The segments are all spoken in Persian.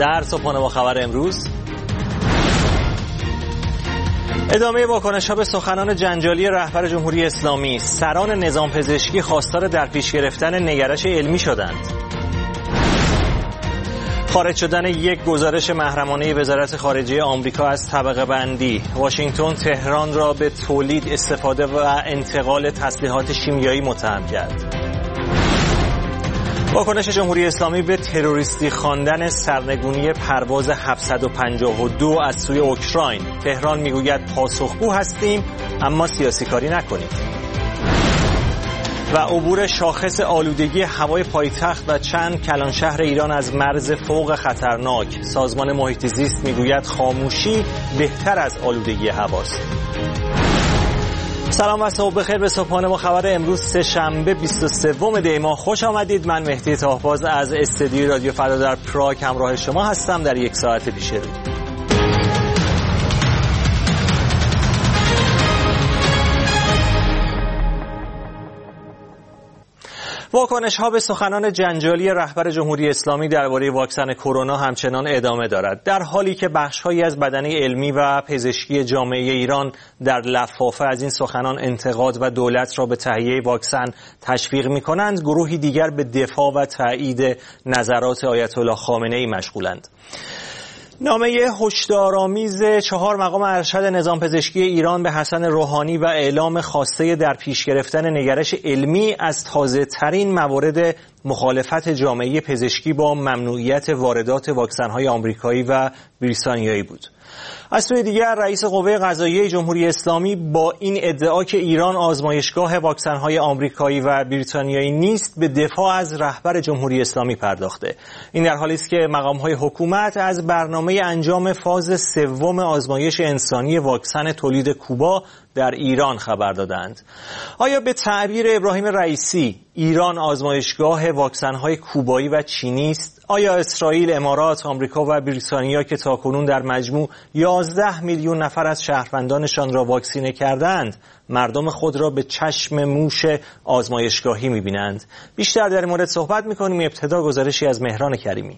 در صبحانه با خبر امروز ادامه واکنش‌ها به سخنان جنجالی رهبر جمهوری اسلامی. سران نظام پزشکی خواستار در پیش گرفتن نگرش علمی شدند. خارج شدن یک گزارش محرمانه وزارت خارجه آمریکا از طبقه بندی. واشنگتن تهران را به تولید، استفاده و انتقال تسلیحات شیمیایی متهم کرد. واکنش جمهوری اسلامی به تروریستی خواندن سرنگونی پرواز 752 از سوی اوکراین. تهران میگوید پاسخگو هستیم اما سیاسی کاری نکنید. و عبور شاخص آلودگی هوای پایتخت و چند کلان شهر ایران از مرز فوق خطرناک. سازمان محیط زیست میگوید خاموشی بهتر از آلودگی هواست. سلام و صبح بخیر به صبحانه با خبر امروز سه‌شنبه 23 دی ماه خوش آمدید. من مهدی طاهباز از استودیوی رادیو فردا در پراگ همراه شما هستم در یک ساعت پیش رو. واکنش‌ها به سخنان جنجالی رهبر جمهوری اسلامی درباره واکسن کرونا همچنان ادامه دارد، در حالی که بخش‌هایی از بدنه علمی و پزشکی جامعه ایران در لفافه از این سخنان انتقاد و دولت را به تهیه واکسن تشویق می‌کنند. گروهی دیگر به دفاع و تایید نظرات آیت الله خامنه‌ای مشغولند. نامه هشدارآمیز 4 مقام ارشد نظام پزشکی ایران به حسن روحانی و اعلام خواسته در پیش گرفتن نگرش علمی از تازه‌ترین موارد مخالفت جامعه پزشکی با ممنوعیت واردات واکسن‌های آمریکایی و بریتانیایی بود. از سوی دیگر رئیس قوه قضاییه جمهوری اسلامی با این ادعا که ایران آزمایشگاه واکسن‌های آمریکایی و بریتانیایی نیست به دفاع از رهبر جمهوری اسلامی پرداخته. این در حالی است که مقام‌های حکومت از برنامه انجام فاز 3 آزمایش انسانی واکسن تولید کوبا در ایران خبر دادند. آیا به تعبیر ابراهیم رئیسی ایران آزمایشگاه واکسن‌های کوبایی و چینی است؟ آیا اسرائیل، امارات، آمریکا و بریتانیا که تاکنون در مجموع 11 میلیون نفر از شهروندانشان را واکسینه کردند، مردم خود را به چشم موش آزمایشگاهی می‌بینند؟ بیشتر در این مورد صحبت می‌کنیم. ابتدا گزارشی از مهران کریمی.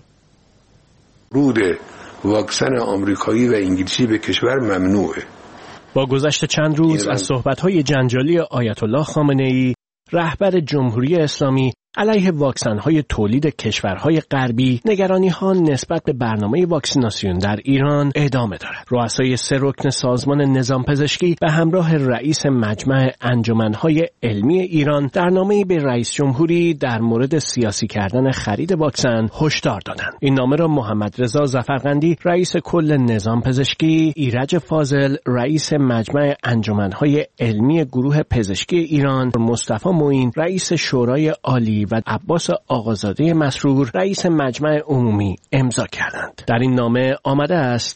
ورود واکسن آمریکایی و انگلیسی به کشور ممنوعه. با گذشت چند روز از صحبت‌های جنجالی آیت الله خامنه‌ای، رهبر جمهوری اسلامی علیه واکسن‌های تولید کشورهای غربی، نگرانی‌ها نسبت به برنامه واکسیناسیون در ایران ادامه دارد. رؤسای 3 رکن سازمان نظام پزشکی به همراه رئیس مجمع انجمن‌های علمی ایران در نامه‌ای به رئیس جمهوری در مورد سیاسی کردن خرید واکسن هشدار دادند. این نامه را محمد رضا ظفرقندی، رئیس کل نظام پزشکی، ایرج فاضل، رئیس مجمع انجمن‌های علمی گروه پزشکی ایران، مصطفی معین، رئیس شورای عالی و عباس آقازاده مسرور، رئیس مجمع عمومی امضا کردند. در این نامه آمده است: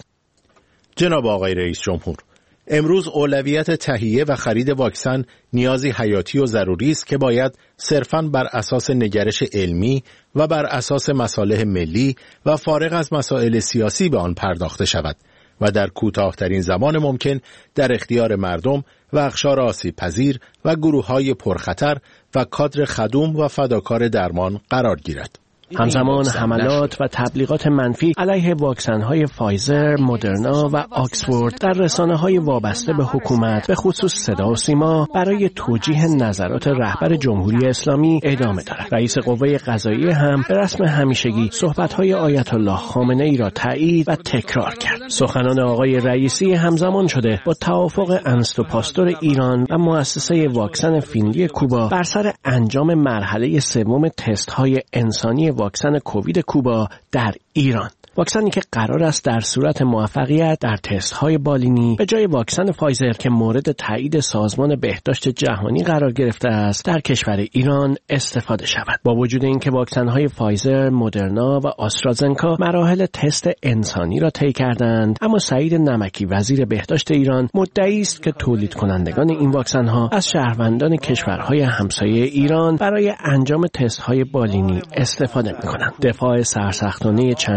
جناب آقای رئیس جمهور، امروز اولویت تهیه و خرید واکسن نیازی حیاتی و ضروری است که باید صرفاً بر اساس نگرش علمی و بر اساس مصالح ملی و فارغ از مسائل سیاسی به آن پرداخته شود و در کوتاه‌ترین زمان ممکن در اختیار مردم و اقشار آسیب پذیر و گروه‌های پرخطر و کادر خدوم و فداکار درمان قرار گیرد. همزمان حملات و تبلیغات منفی علیه واکسن‌های فایزر، مدرنا و آکسفورد در رسانه‌های وابسته به حکومت به خصوص صدا و سیما برای توجیه نظرات رهبر جمهوری اسلامی ادامه دارد. رئیس قوه قضاییه هم به رسم همیشگی صحبت‌های آیت الله خامنه‌ای را تایید و تکرار کرد. سخنان آقای رئیسی همزمان شده با توافق انستوپاستور ایران و مؤسسه واکسن فینلی کوبا بر سر انجام مرحله 3 تست‌های انسانی واکسن کووید کوبا در ایران. واکسنی که قرار است در صورت موفقیت در تست‌های بالینی به جای واکسن فایزر که مورد تایید سازمان بهداشت جهانی قرار گرفته است در کشور ایران استفاده شود. با وجود اینکه واکسن‌های فایزر، مدرنا و آسترازنکا مراحل تست انسانی را طی کردند، اما سعید نمکی وزیر بهداشت ایران مدعی است که تولید کنندگان این واکسن‌ها از شهروندان کشورهای همسایه ایران برای انجام تست‌های بالینی استفاده می‌کنند. دفاع سرسختانه چند روز پیش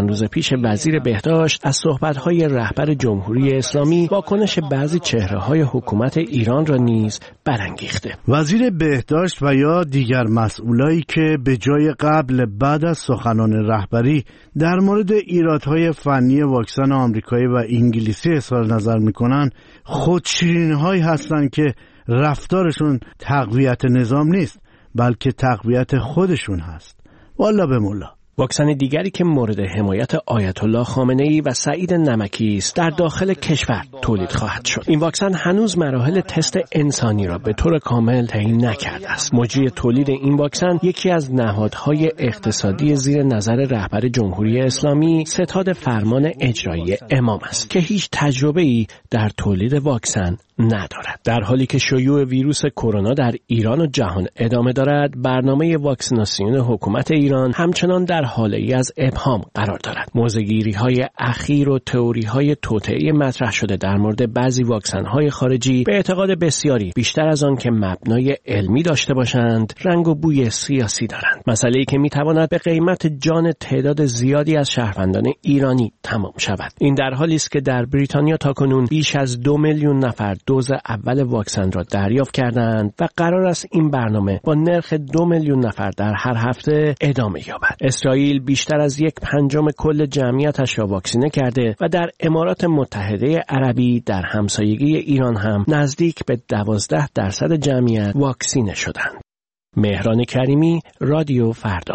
واکنش وزیر بهداشت از صحبت‌های رهبر جمهوری اسلامی واکنش بعضی چهره‌های حکومت ایران را نیز برانگیخته. وزیر بهداشت و یا دیگر مسئولایی که به جای قبل بعد از سخنان رهبری در مورد ایرادهای فنی واکسن آمریکایی و انگلیسی اظهار نظر می‌کنند، خودشیرین‌هایی هستند که رفتارشون تقویت نظام نیست بلکه تقویت خودشون هست. والا به مولا. واکسن دیگری که مورد حمایت آیت الله خامنه‌ای و سعید نمکی است در داخل کشور تولید خواهد شد. این واکسن هنوز مراحل تست انسانی را به طور کامل طی نکرده است. مجری تولید این واکسن یکی از نهادهای اقتصادی زیر نظر رهبر جمهوری اسلامی ستاد فرمان اجرایی امام است که هیچ تجربه‌ای در تولید واکسن ندارد. در حالی که شیوع ویروس کرونا در ایران و جهان ادامه دارد، برنامه واکسیناسیون حکومت ایران همچنان در حاله‌ای از ابهام قرار دارد. موضع‌گیری‌های اخیر و تئوری‌های توطئه‌ای مطرح شده در مورد بعضی واکسن‌های خارجی به اعتقاد بسیاری بیشتر از آن که مبنای علمی داشته باشند، رنگ و بوی سیاسی دارند. مسئله‌ای که می‌تواند به قیمت جان تعداد زیادی از شهروندان ایرانی تمام شود. این در حالی است که در بریتانیا تاکنون بیش از 2 میلیون نفر دوز اول واکسن را دریافت کردند و قرار است این برنامه با نرخ 2 میلیون نفر در هر هفته ادامه یابد. اسرائیل بیشتر از 1/5 کل جمعیتش را واکسینه کرده و در امارات متحده عربی در همسایگی ایران هم نزدیک به 12% جمعیت واکسینه شدند. مهران کریمی، رادیو فردا.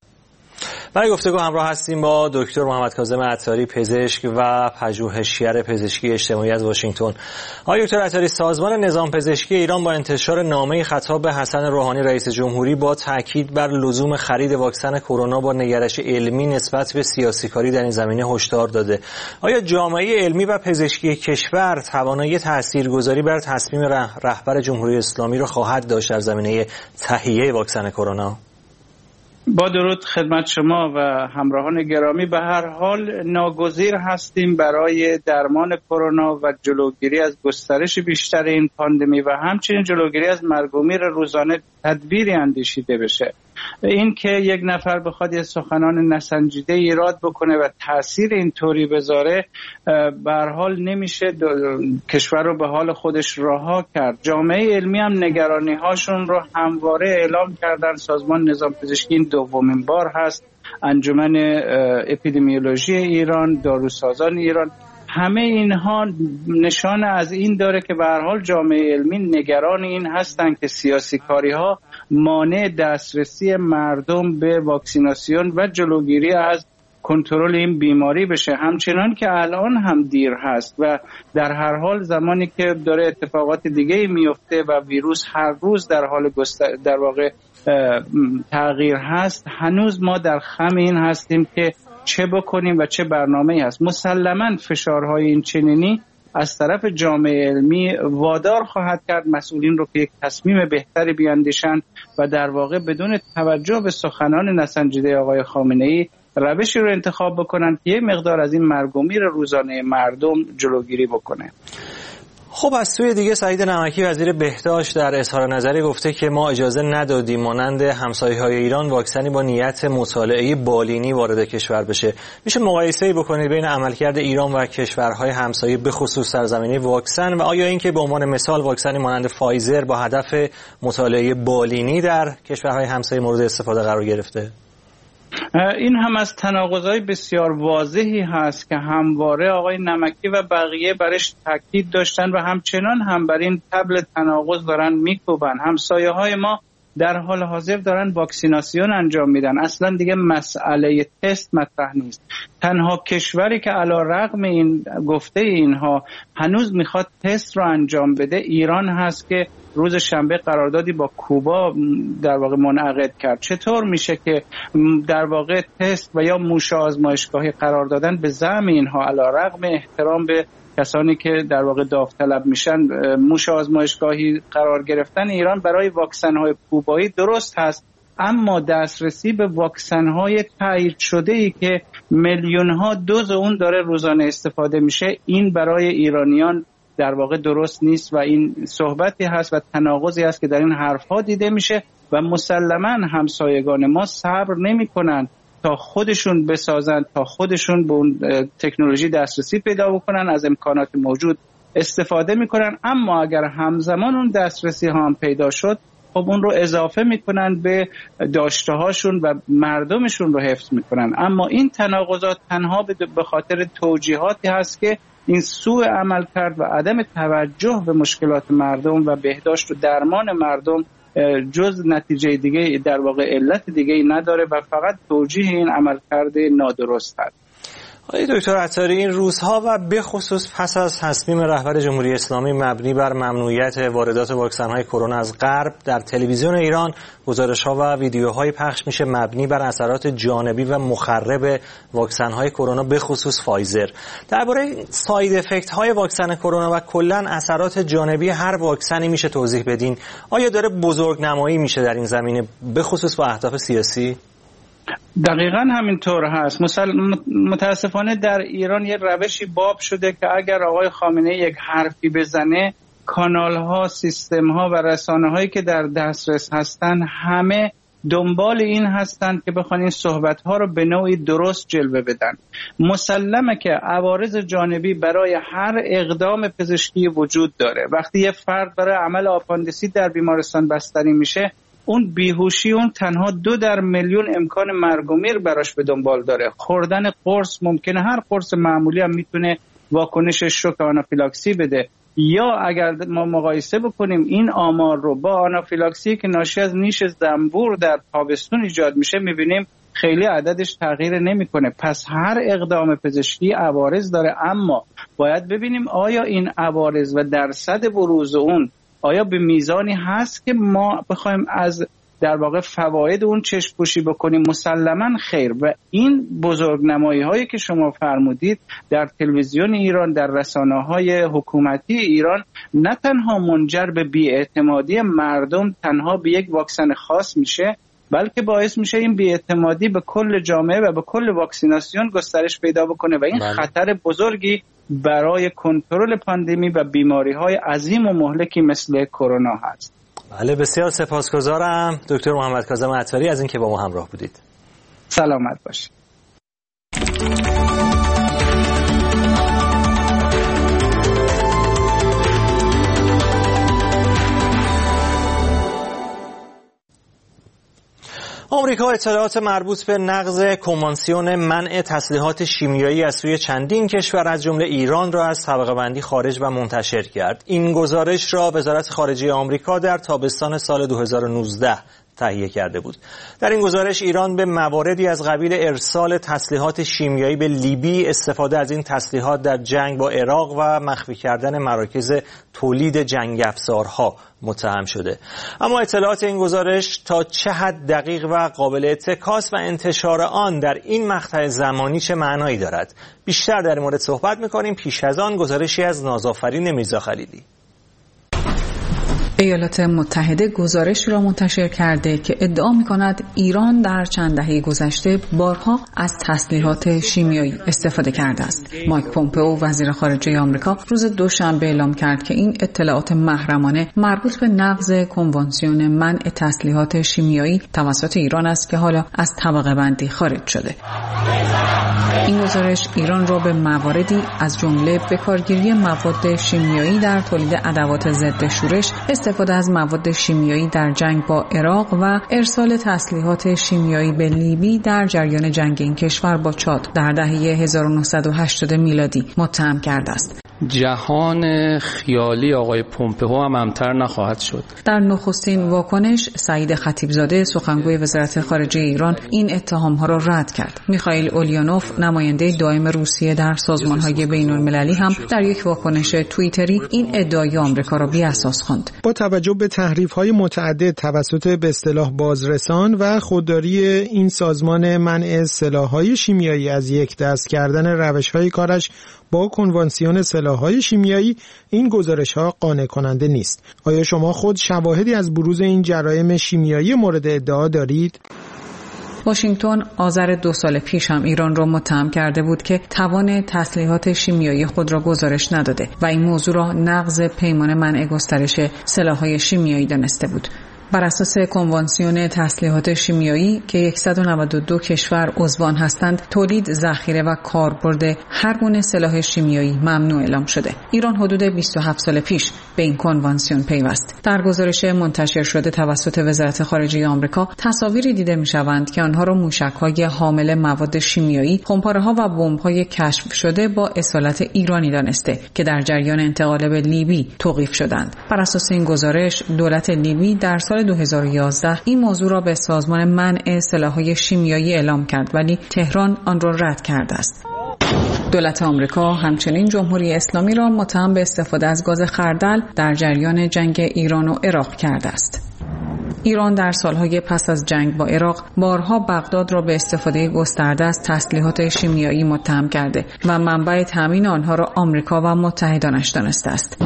برای گفتگو همراه هستیم با دکتر محمد کاظم عطاری، پزشک و پژوهشگر پزشکی اجتماعی از واشنگتن. آقای دکتر عطاری، سازمان نظام پزشکی ایران با انتشار نامه خطاب به حسن روحانی رئیس جمهوری با تاکید بر لزوم خرید واکسن کرونا با نگرش علمی نسبت به سیاسی‌کاری در این زمینه هشدار داده. آیا جامعه علمی و پزشکی کشور توانایی تاثیرگذاری بر تصمیم رهبر جمهوری اسلامی را خواهد داشت در زمینه تهیه واکسن کرونا؟ با درود خدمت شما و همراهان گرامی. به هر حال ناگزیر هستیم برای درمان کرونا و جلوگیری از گسترش بیشتر این پاندمی و همچنین جلوگیری از مرگ و میر روزانه تدبیری اندیشیده بشه. این که یک نفر بخواد یه سخنان نسنجیده ایراد بکنه و تأثیر اینطوری بذاره، به هر حال نمیشه کشور رو به حال خودش رها کرد. جامعه علمی هم نگرانی هاشون رو همواره اعلام کردن. سازمان نظام پزشکی این دومین بار هست، انجمن اپیدمیولوژی ایران، داروسازان ایران، همه اینها نشان از این داره که به هر حال جامعه علمی نگران این هستن که سیاسی‌کاری ها مانع دسترسی مردم به واکسیناسیون و جلوگیری از کنترل این بیماری بشه. همچنان که الان هم دیر هست و در هر حال زمانی که داره اتفاقات دیگه میفته و ویروس هر روز در حال در واقع تغییر هست، هنوز ما در خم این هستیم که چه بکنیم و چه برنامه‌ای هست. مسلماً فشارهای این چنینی از طرف جامعه علمی وادار خواهد کرد مسئولین رو که یک تصمیم بهتری بیاندیشند و در واقع بدون توجه به سخنان نسنجیده آقای خامنه‌ای روشی رو انتخاب بکنن که یک مقدار از این مرگ و میر روزانه مردم جلوگیری بکنه. خب از سوی دیگه سعید نمکی وزیر بهداشت در اظهار نظری گفته که ما اجازه ندادیم مانند همسایه‌های ایران واکسنی با نیت مطالعه بالینی وارد کشور بشه. میشه مقایسه‌ای بکنید بین عملکرد ایران و کشورهای همسایه به خصوص در زمینه واکسن و آیا اینکه به عنوان مثال واکسنی مانند فایزر با هدف مطالعه بالینی در کشورهای همسایه مورد استفاده قرار گرفته؟ این هم از تناقض‌های بسیار واضحی هست که همواره آقای نمکی و بقیه برش تاکید داشتن و همچنان هم بر این طبل تناقض دارن میکوبن. همسایه‌های ما در حال حاضر دارن واکسیناسیون انجام میدن، اصلا دیگه مسئله تست مطرح نیست. تنها کشوری که علی رغم این گفته اینها هنوز میخواد تست رو انجام بده ایران هست که روز شنبه قراردادی با کوبا در واقع منعقد کرد. چطور میشه که در واقع تست و یا موش آزمایشگاهی قرار دادن به زعم اینها علی رغم احترام به کسانی که در واقع داوطلب میشن موش آزمایشگاهی قرار گرفتن ایران برای واکسن‌های کوبایی درست هست، اما دسترسی به واکسن‌های تایید شده‌ای که میلیون‌ها دوز اون داره روزانه استفاده میشه، این برای ایرانیان در واقع درست نیست و این صحبتی هست و تناقضی هست که در این حرف‌ها دیده میشه و مسلماً همسایگان ما صبر نمی‌کنن تا خودشون بسازن، تا خودشون به اون تکنولوژی دسترسی پیدا بکنن، از امکانات موجود استفاده میکنن. اما اگر همزمان اون دسترسی ها هم پیدا شد، خب اون رو اضافه میکنن به داشته هاشون و مردمشون رو حفظ میکنن. اما این تناقضات تنها به خاطر توجیهاتی هست که این سوء عمل کرد و عدم توجه به مشکلات مردم و بهداشت و درمان مردم جز نتیجه دیگه، در واقع علت دیگه نداره و فقط توجیه این عملکرد نادرست هست. آقای دکتر عطاری، این روزها و به خصوص پس از تصمیم رهبر جمهوری اسلامی مبنی بر ممنوعیت واردات واکسن‌های کرونا از غرب، در تلویزیون ایران گزارش‌ها و ویدیوهای پخش میشه مبنی بر اثرات جانبی و مخرب واکسن‌های کرونا به خصوص فایزر. درباره ساید افکت‌های واکسن کرونا و کلاً اثرات جانبی هر واکسنی میشه توضیح بدین؟ آیا داره بزرگنمایی میشه در این زمینه به خصوص با اهداف سیاسی؟ دقیقاً همینطور هست. متاسفانه در ایران یه روشی باب شده که اگر آقای خامنه‌ای یک حرفی بزنه، کانال‌ها، سیستم‌ها و رسانه‌هایی که در دسترس هستن همه دنبال این هستند که بخوان این صحبت‌ها رو به نوعی درست جلوه بدن. مسلمه که عوارض جانبی برای هر اقدام پزشکی وجود داره. وقتی یه فرد برای عمل آپاندیسیت در بیمارستان بستری میشه، اون بیهوشی اون تنها 2 در میلیون امکان مرگ و میر براش به دنبال داره. خوردن قرص ممکنه، هر قرص معمولی هم میتونه واکنش شوک آنافیلاکسی بده. یا اگر ما مقایسه بکنیم این آمار رو با آنافیلاکسی که ناشی از نیش زنبور در تابستون ایجاد میشه، میبینیم خیلی عددش تغییر نمیکنه. پس هر اقدام پزشکی عوارض داره، اما باید ببینیم آیا این عوارض و درصد بروز اون آیا به میزانی هست که ما بخوایم از در واقع فواید اون چشم پوشی بکنیم؟ مسلماً خیر. و این بزرگنمایی هایی که شما فرمودید در تلویزیون ایران، در رسانه‌های حکومتی ایران، نه تنها منجر به بی‌اعتمادی مردم تنها به یک واکسن خاص میشه، بلکه باعث میشه این بی‌اعتمادی به کل جامعه و به کل واکسیناسیون گسترش پیدا بکنه و این خطر بزرگی برای کنترل پاندمی و بیماری‌های عظیم و مهلکی مثل کرونا هست. بله، بسیار سپاسگزارم دکتر محمد کاظم عطاری از اینکه با ما همراه بودید. سلامت باشید. آمریکا اطلاعات مربوط به نقض کنوانسیون منع تسلیحات شیمیایی از سوی چندین کشور از جمله ایران را از طبقه بندی خارج و منتشر کرد. این گزارش را وزارت خارجه آمریکا در تابستان سال 2019 تهیه کرده بود. در این گزارش ایران به مواردی از قبیل ارسال تسلیحات شیمیایی به لیبی، استفاده از این تسلیحات در جنگ با عراق و مخفی کردن مراکز تولید جنگ افزارها متهم شده. اما اطلاعات این گزارش تا چه حد دقیق و قابل اتکاس و انتشار آن در این مقطع زمانی چه معنایی دارد؟ بیشتر در این مورد صحبت می‌کنیم. پیش از آن گزارشی از نازآفرین میرزا خلیلی. ایالات متحده گزارشی را منتشر کرده که ادعا می‌کند ایران در چند دهه گذشته بارها از تسلیحات شیمیایی استفاده کرده است. مایک پومپئو وزیر خارجه آمریکا روز دوشنبه اعلام کرد که این اطلاعات محرمانه مربوط به نقض کنوانسیون منع تسلیحات شیمیایی توسط ایران است که حالا از طبقه بندی خارج شده. این گزارش ایران را به مواردی از جمله بکارگیری مواد شیمیایی در تولید ادوات ضد شورش، استفاده از مواد شیمیایی در جنگ با عراق و ارسال تسلیحات شیمیایی به لیبی در جریان جنگ این کشور با چاد در دهه 1980 میلادی متهم کرده است. جهان خیالی آقای پومپئو هم امتر نخواهد شد. در نخستین واکنش سعید خطیبزاده سخنگوی وزارت خارجه ایران این اتهام‌ها را رد کرد. میخائیل اولیانوف نماینده دائم روسیه در سازمان‌های بین‌المللی هم در یک واکنش توییتری این ادعای آمریکا را بی‌اساس خواند. با توجه به تحریف‌های متعدد توسط به اصطلاح بازرسان و خودداری این سازمان منع سلاح‌های شیمیایی از یک دست کردن روش‌های کارش با کنوانسیون سلاح‌های شیمیایی، این گزارش‌ها قانع کننده نیست. آیا شما خود شواهدی از بروز این جرایم شیمیایی مورد ادعا دارید؟ واشنگتن آذر 2 سال پیش هم ایران را متهم کرده بود که توان تسلیحات شیمیایی خود را گزارش نداده و این موضوع را نقض پیمان منع گسترش سلاح‌های شیمیایی دانسته بود. بر اساس کنوانسیون تسلیحات شیمیایی که 192 کشور عضوان هستند، تولید، ذخیره و کاربرد هر گونه سلاح شیمیایی ممنوع اعلام شده. ایران حدود 27 سال پیش به این کنوانسیون پیوست. در گزارش منتشر شده توسط وزارت خارجه آمریکا، تصاویری دیده می‌شوند که آنها را موشک‌های حامل مواد شیمیایی، خمپاره‌ها و بمب‌های کشف شده با اصالت ایرانی دانسته که در جریان انتقال به لیبی توقیف شدند. بر اساس این گزارش، دولت لیبی در سال 2011 این موضوع را به سازمان منع سلاح‌های شیمیایی اعلام کرد، ولی تهران آن را رد کرده است. دولت آمریکا همچنین جمهوری اسلامی را متهم به استفاده از گاز خردل در جریان جنگ ایران و عراق کرده است. ایران در سالهای پس از جنگ با عراق بارها بغداد را به استفاده گسترده از تسلیحات شیمیایی متهم کرده و منبع تامین آنها را آمریکا و متحدانش دانسته است.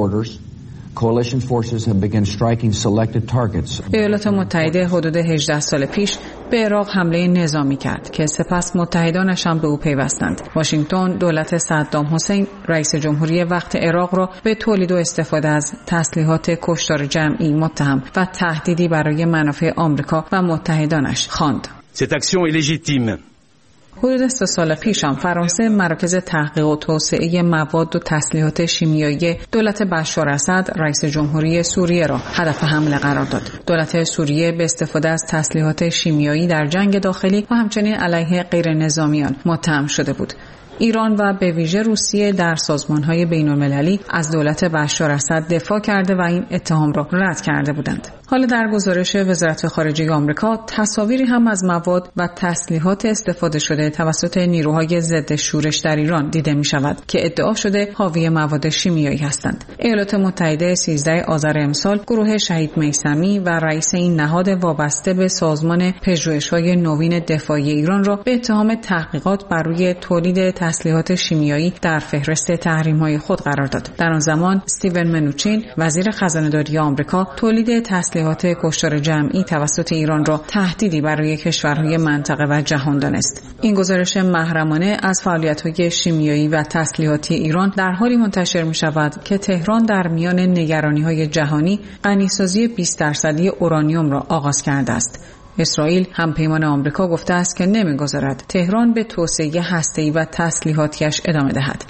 ایالات متحده حدود 18 سال پیش به عراق حمله نظامی کرد که سپس متحدانش هم به او پیوستند. واشنگتن دولت صدام حسین رئیس جمهوری وقت عراق را به تولید و استفاده از تسلیحات کشتار جمعی متهم و تهدیدی برای منافع آمریکا و متحدانش خواند. Cette action est légitime. حدود 3 سال پیش هم فرانسه مراکز تحقیق و توسعه مواد و تسلیحات شیمیایی دولت بشار اسد رئیس جمهوری سوریه را هدف حمله قرار داد. دولت سوریه به استفاده از تسلیحات شیمیایی در جنگ داخلی و همچنین علیه غیر نظامیان متهم شده بود. ایران و به ویژه روسیه در سازمان‌های بین‌المللی از دولت بشار اسد دفاع کرده و این اتهام را رد کرده بودند. حالا در گزارش وزارت خارجه آمریکا تصاویری هم از مواد و تسلیحات استفاده شده توسط نیروهای ضد شورش در ایران دیده می شود که ادعا شده حاوی مواد شیمیایی هستند. ایالات متحده 13 آذر امسال گروه شهید میثمی و رئیس این نهاد وابسته به سازمان پژوهش‌های نوین دفاعی ایران را به اتهام تحقیقات بر روی تولید تسلیحات شیمیایی در فهرست تحریم‌های خود قرار داد. در آن زمان استیون منوچین وزیر خزانه‌داری آمریکا تولید تسلیحات کشتار جمعی توسط ایران را تهدیدی برای کشورهای منطقه و جهان دانست. این گزارش محرمانه از فعالیت‌های شیمیایی و تسلیحاتی ایران در حالی منتشر می‌شود که تهران در میان نگرانی‌های جهانی غنیسازی 20% اورانیوم را آغاز کرده است. اسرائیل همپیمان آمریکا گفته است که نمی‌گذارد تهران به توسعه هسته‌ای و تسلیحاتیش ادامه دهد.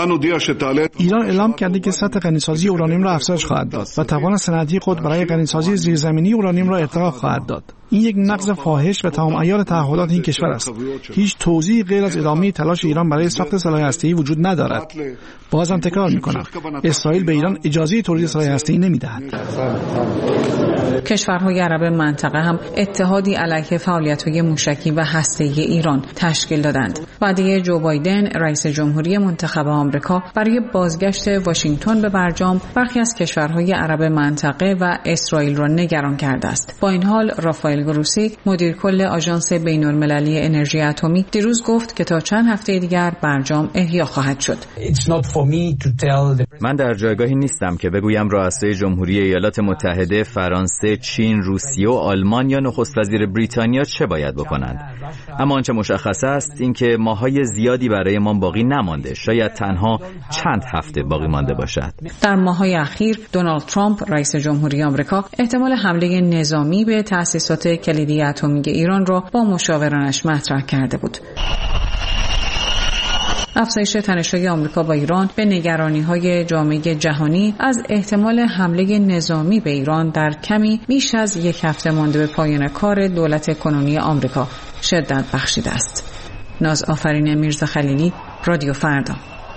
ایران اعلام کرده که سطح غنیسازی اورانیوم را افزایش خواهد داد و توان صنعتی خود برای غنیسازی زیرزمینی اورانیوم را ارتقا خواهد داد. این یک نقض فاحش و تمام عیار تعهدات این کشور است. هیچ توضیحی غیر از ادامه تلاش ایران برای ساخت سلاح هسته‌ای وجود ندارد. بازم تکرار می‌کنم، اسرائیل به ایران اجازه تولید سلاح هسته‌ای نمی‌دهد. کشورهای عرب منطقه هم اتحادی علیه فعالیت‌های موشکی و هسته‌ای ایران تشکیل دادند. وعده جو بایدن رئیس جمهوری منتخب آمریکا برای بازگشت واشنگتن به برجام برخی از کشورهای عرب منطقه و اسرائیل را نگران کرده است. با این حال رافائل گروسی مدیر کل آژانس بین‌المللی انرژی اتمی دیروز گفت که تا چند هفته دیگر برجام احیا خواهد شد. من در جایگاهی نیستم که بگویم رؤسای جمهوری ایالات متحده، فرانسه، چین، روسیه و آلمان یا نخست وزیر بریتانیا چه باید بکنند. اما آنچه مشخص است این که ماهای زیادی برایمان باقی نمانده، شاید تنها چند هفته باقی مانده باشد. در ماه‌های اخیر دونالد ترامپ رئیس جمهوری آمریکا احتمال حمله نظامی به تأسیسات کلیدی اتمی ایران را با مشاورانش مطرح کرده بود. افزایش تنش‌های آمریکا با ایران به نگرانی‌های جامعه جهانی از احتمال حمله نظامی به ایران در کمی بیش از یک هفته مانده به پایان کار دولت کنونی آمریکا شدت بخشیده است. ناز آفرین میرزا خلیلی، رادیو فردا.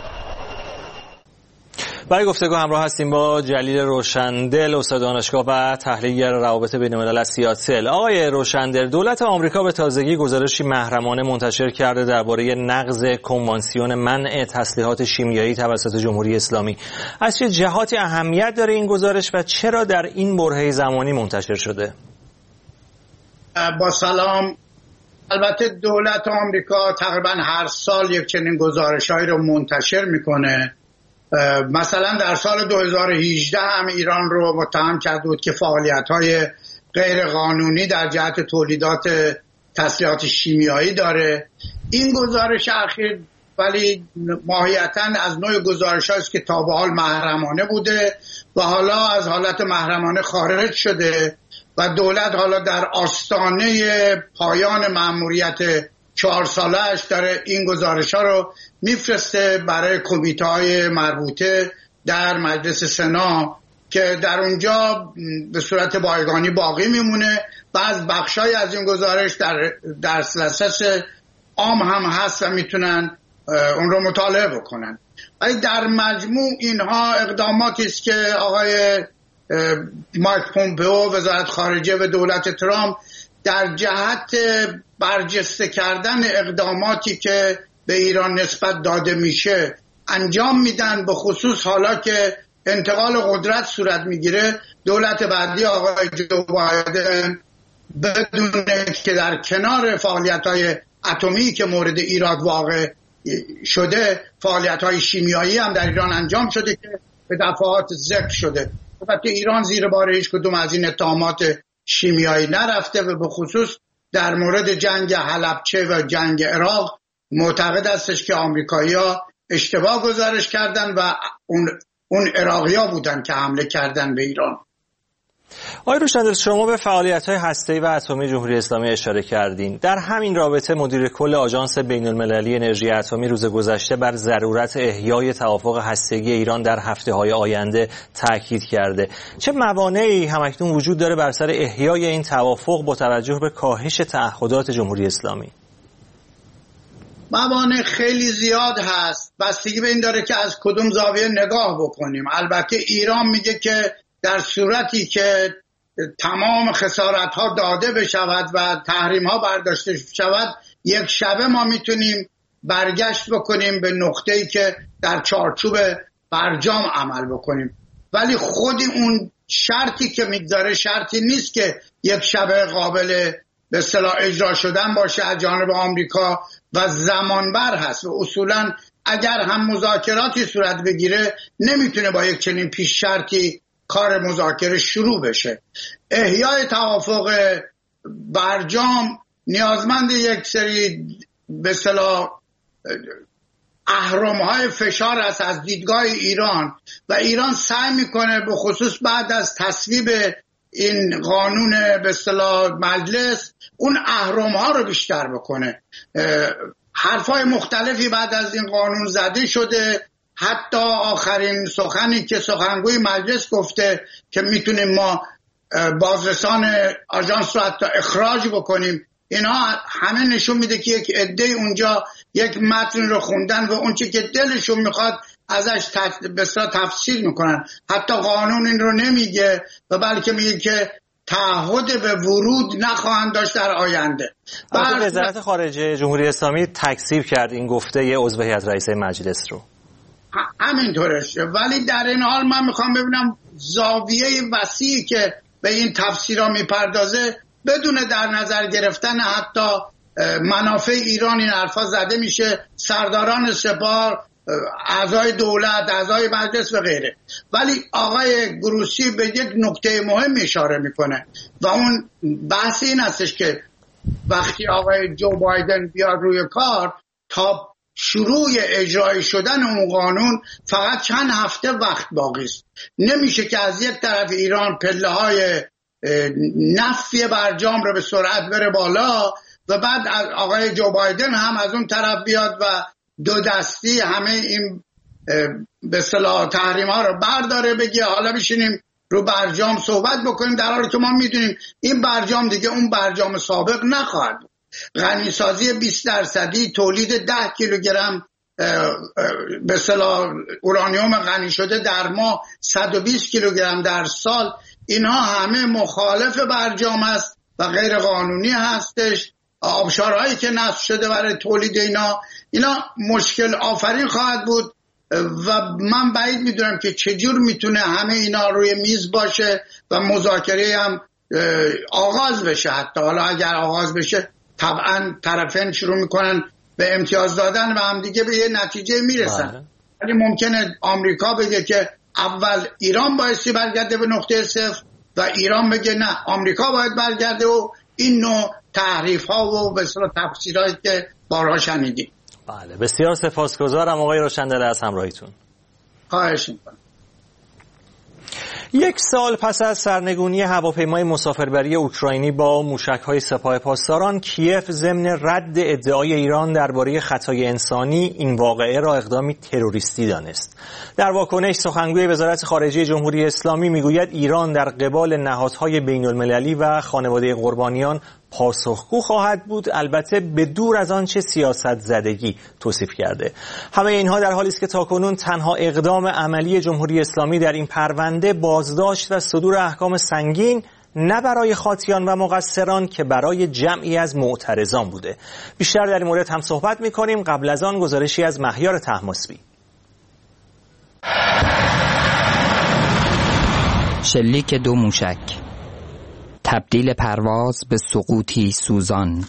برای گفتگو همراه هستیم با جلیل روشندل، استاد دانشگاه و تحلیلگر روابط بین‌الملل از سیاتل. آقای روشندل، دولت آمریکا به تازگی گزارشی محرمانه منتشر کرده درباره نقض کنوانسیون منع تسلیحات شیمیایی توسط جمهوری اسلامی. از چه جهاتی اهمیت داره این گزارش و چرا در این برهه زمانی منتشر شده؟ با سلام. البته دولت آمریکا تقریبا هر سال یک چنین گزارش‌هایی رو منتشر میکنه. مثلا در سال 2018 هم ایران رو متهم کرده بود که فعالیت‌های غیر قانونی در جهت تولیدات تسلیحات شیمیایی داره. این گزارش اخیر ولی ماهیتاً از نوع گزارش‌هایی است که تا به حال محرمانه بوده و حالا از حالت محرمانه خارج شده و دولت حالا در آستانه پایان مأموریت 4 ساله‌اش داره این گزارش‌ها رو میفرسته برای کمیته‌های مربوطه در مجلس سنا که در اونجا به صورت بایگانی باقی میمونه و از بخشای از این گزارش در دسترس عام هم هست و میتونن اون رو مطالعه بکنن. ولی در مجموع اینها اقداماتی است که آقای مایک پومپئو وزارت خارجه و دولت ترامپ در جهت برجسته کردن اقداماتی که به ایران نسبت داده میشه انجام میدن، به خصوص حالا که انتقال قدرت صورت میگیره. دولت بعدی آقای جو بایدن بدون که در کنار فعالیت‌های اتمی که مورد ایراد واقع شده فعالیت‌های شیمیایی هم در ایران انجام شده که به دفعات ذکر شده. البته ایران زیر بار هیچ کدوم از این اتهامات شیمیایی نرفته و به خصوص در مورد جنگ حلبچه و جنگ عراق معتقد استش که آمریکایی‌ها اشتباه گزارش کردن و اون عراقی‌ها بودن که حمله کردن به ایران. آقای روشندل، شما به فعالیت‌های هسته‌ای و اتمی جمهوری اسلامی اشاره کردین. در همین رابطه مدیر کل آژانس بین‌المللی انرژی اتمی روز گذشته بر ضرورت احیای توافق هسته‌ای ایران در هفته‌های آینده تاکید کرده. چه موانعی همکنون وجود داره بر سر احیای این توافق با توجه به کاهش تعهدات جمهوری اسلامی؟ موانع خیلی زیاد هست، بستگی به این داره که از کدوم زاویه نگاه بکنیم. البته ایران میگه که در صورتی که تمام خسارت‌ها داده بشود و تحریم‌ها برداشته شود، یک شبه ما میتونیم برگشت بکنیم به نقطه‌ای که در چارچوب برجام عمل بکنیم. ولی خود اون شرطی که میگذاره شرطی نیست که یک شبه قابل به اصطلاح اجرا شدن باشه از جانب آمریکا و زمانبر هست و اصولاً اگر هم مذاکراتی صورت بگیره نمیتونه با یک چنین پیش شرطی کار مذاکره شروع بشه. احیای توافق برجام نیازمند یک سری به اصطلاح اهرم‌های فشار است از دیدگاه ایران و ایران سعی میکنه به خصوص بعد از تصویب این قانون به اصطلاح مجلس اون اهرم‌ها رو بیشتر بکنه. حرفای مختلفی بعد از این قانون زده شده، حتی آخرین سخنی که سخنگوی مجلس گفته که میتونیم ما بازرسان آژانس رو حتی اخراج بکنیم. اینا همه نشون میده که یک عده اونجا یک متن رو خوندن و اون چی که دلشون میخواد ازش بسیار تفسیر میکنن. حتی قانون این رو نمیگه و بلکه میگه که تعهد به ورود نخواهند داشت در آینده. وزارت خارجه جمهوری اسلامی تکذیب کرد این گفته یه عضو هیئت رئیسه مجلس رو. همینطورشه، ولی در این حال من میخوام ببینم زاویه وسیعی که به این تفسیرها میپردازه بدون در نظر گرفتن حتی منافع ایران این حرفا زده میشه، سرداران سپاه، اعضای دولت، اعضای مجلس و غیره. ولی آقای گروسی به یک نکته مهم اشاره میکنه و اون بحث این هستش که وقتی آقای جو بایدن بیاد روی کار تا شروع اجرای شدن اون قانون فقط چند هفته وقت باقی است. نمیشه که از یک طرف ایران پله های نفی برجام رو به سرعت بره بالا و بعد آقای جو بایدن هم از اون طرف بیاد و دو دستی همه این به اصطلاح تحریم ها رو برداره بگه حالا بشینیم رو برجام صحبت بکنیم، در حالی که ما میدونیم این برجام دیگه اون برجام سابق نخواهد بود. غنیسازی 20% تولید 10 کیلوگرم به اصطلاح اورانیوم غنی شده در ماه، 120 کیلوگرم در سال، اینها همه مخالف برجام است و غیر قانونی هستش. آبشارهایی که نصب شده برای تولید اینا مشکل آفرین خواهد بود و من بعید میدونم که چجور میتونه همه اینا روی میز باشه و مذاکره هم آغاز بشه. حتی حالا اگر آغاز بشه طبعا طرفین شروع میکنن به امتیاز دادن و هم دیگه به یه نتیجه میرسن. ولی ممکنه آمریکا بگه که اول ایران بایستی برگرده به نقطه صفر و ایران بگه نه آمریکا باید برگرده و این نوع تحریف ها و به اصطلاح تفسیرهایی که بارها شنیدیم. بله، بسیار سپاسگزارم آقای روشندل از همراهیتون. خواهش می‌کنم. یک سال پس از سرنگونی هواپیمای مسافربری اوکراینی با موشک‌های سپاه پاسداران، کیف ضمن رد ادعای ایران درباره خطای انسانی این واقعه را اقدامی تروریستی دانست. در واکنش سخنگوی وزارت خارجه جمهوری اسلامی میگوید ایران در قبال نهادهای بین‌المللی و خانواده قربانیان پاسخگو خواهد بود، البته به دور از آنچه سیاست زدگی توصیف کرده. همه اینها در حالی است که تاکنون تنها اقدام عملی جمهوری اسلامی در این پرونده بازداشت و صدور احکام سنگین نه برای خاطیان و مقصران که برای جمعی از معترضان بوده. بیشتر در این مورد هم صحبت می‌کنیم. قبل از آن گزارشی از مهیار طهماسبی. شلیک 2 موشک، تبدیل پرواز به سقوطی سوزان،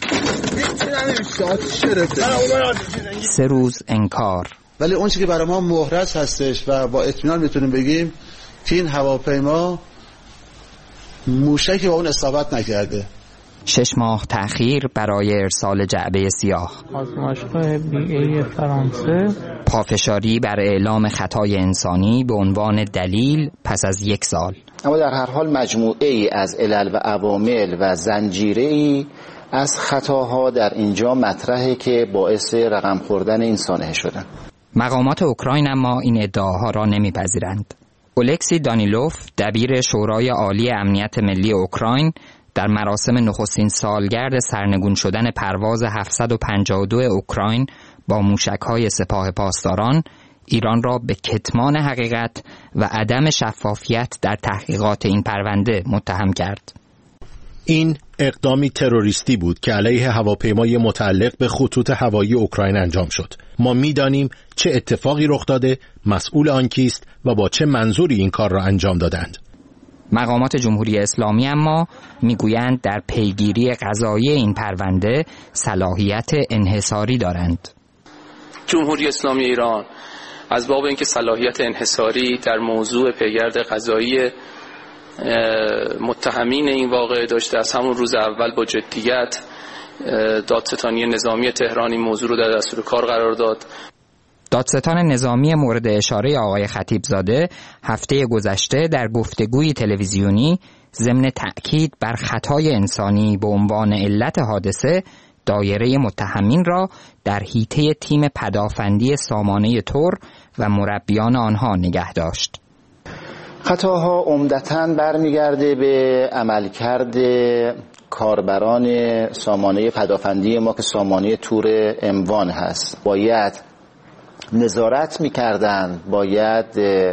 3 روز انکار. ولی اون چیزی که برای ما محرز هستش و با اطمینان میتونیم بگیم که این هواپیما موشکی با اون اصابت نکرده. 6 ماه تأخیر برای ارسال جعبه سیاه. آزمایشگاه BA فرانسه. پافشاری بر اعلام خطای انسانی به عنوان دلیل پس از 1 سال. اما در هر حال مجموعه ای از علل و عوامل و زنجیره ای از خطاها در اینجا مطرحه که باعث رقم خوردن این سانحه شدن. مقامات اوکراین اما این ادعاها را نمیپذیرند. اولکسی دانیلوف، دبیر شورای عالی امنیت ملی اوکراین، در مراسم نخستین سالگرد سرنگون شدن پرواز 752 اوکراین با موشک‌های سپاه پاسداران ایران را به کتمان حقیقت و عدم شفافیت در تحقیقات این پرونده متهم کرد. این اقدامی تروریستی بود که علیه هواپیمای متعلق به خطوط هوایی اوکراین انجام شد. ما می‌دانیم چه اتفاقی رخ داده، مسئول آن کیست و با چه منظوری این کار را انجام دادند. مقامات جمهوری اسلامی اما میگویند در پیگیری قضایی این پرونده صلاحیت انحصاری دارند. جمهوری اسلامی ایران از باب اینکه صلاحیت انحصاری در موضوع پیگرد قضایی متهمین این واقعه داشته، از همون روز اول با جدیت دادستانی نظامی تهران این موضوع رو در دستور کار قرار داد. دادستان نظامی مورد اشاره آقای خطیبزاده هفته گذشته در گفتگوی تلویزیونی ضمن تأکید بر خطای انسانی به عنوان علت حادثه دایره متهمین را در حیطه تیم پدافندی سامانه تور و مربیان آنها نگه داشت. خطاها عمدتاً برمیگرده به عملکرد کاربران سامانه پدافندی ما که سامانه تور اموان هست. باید نظارت می‌کردند، باید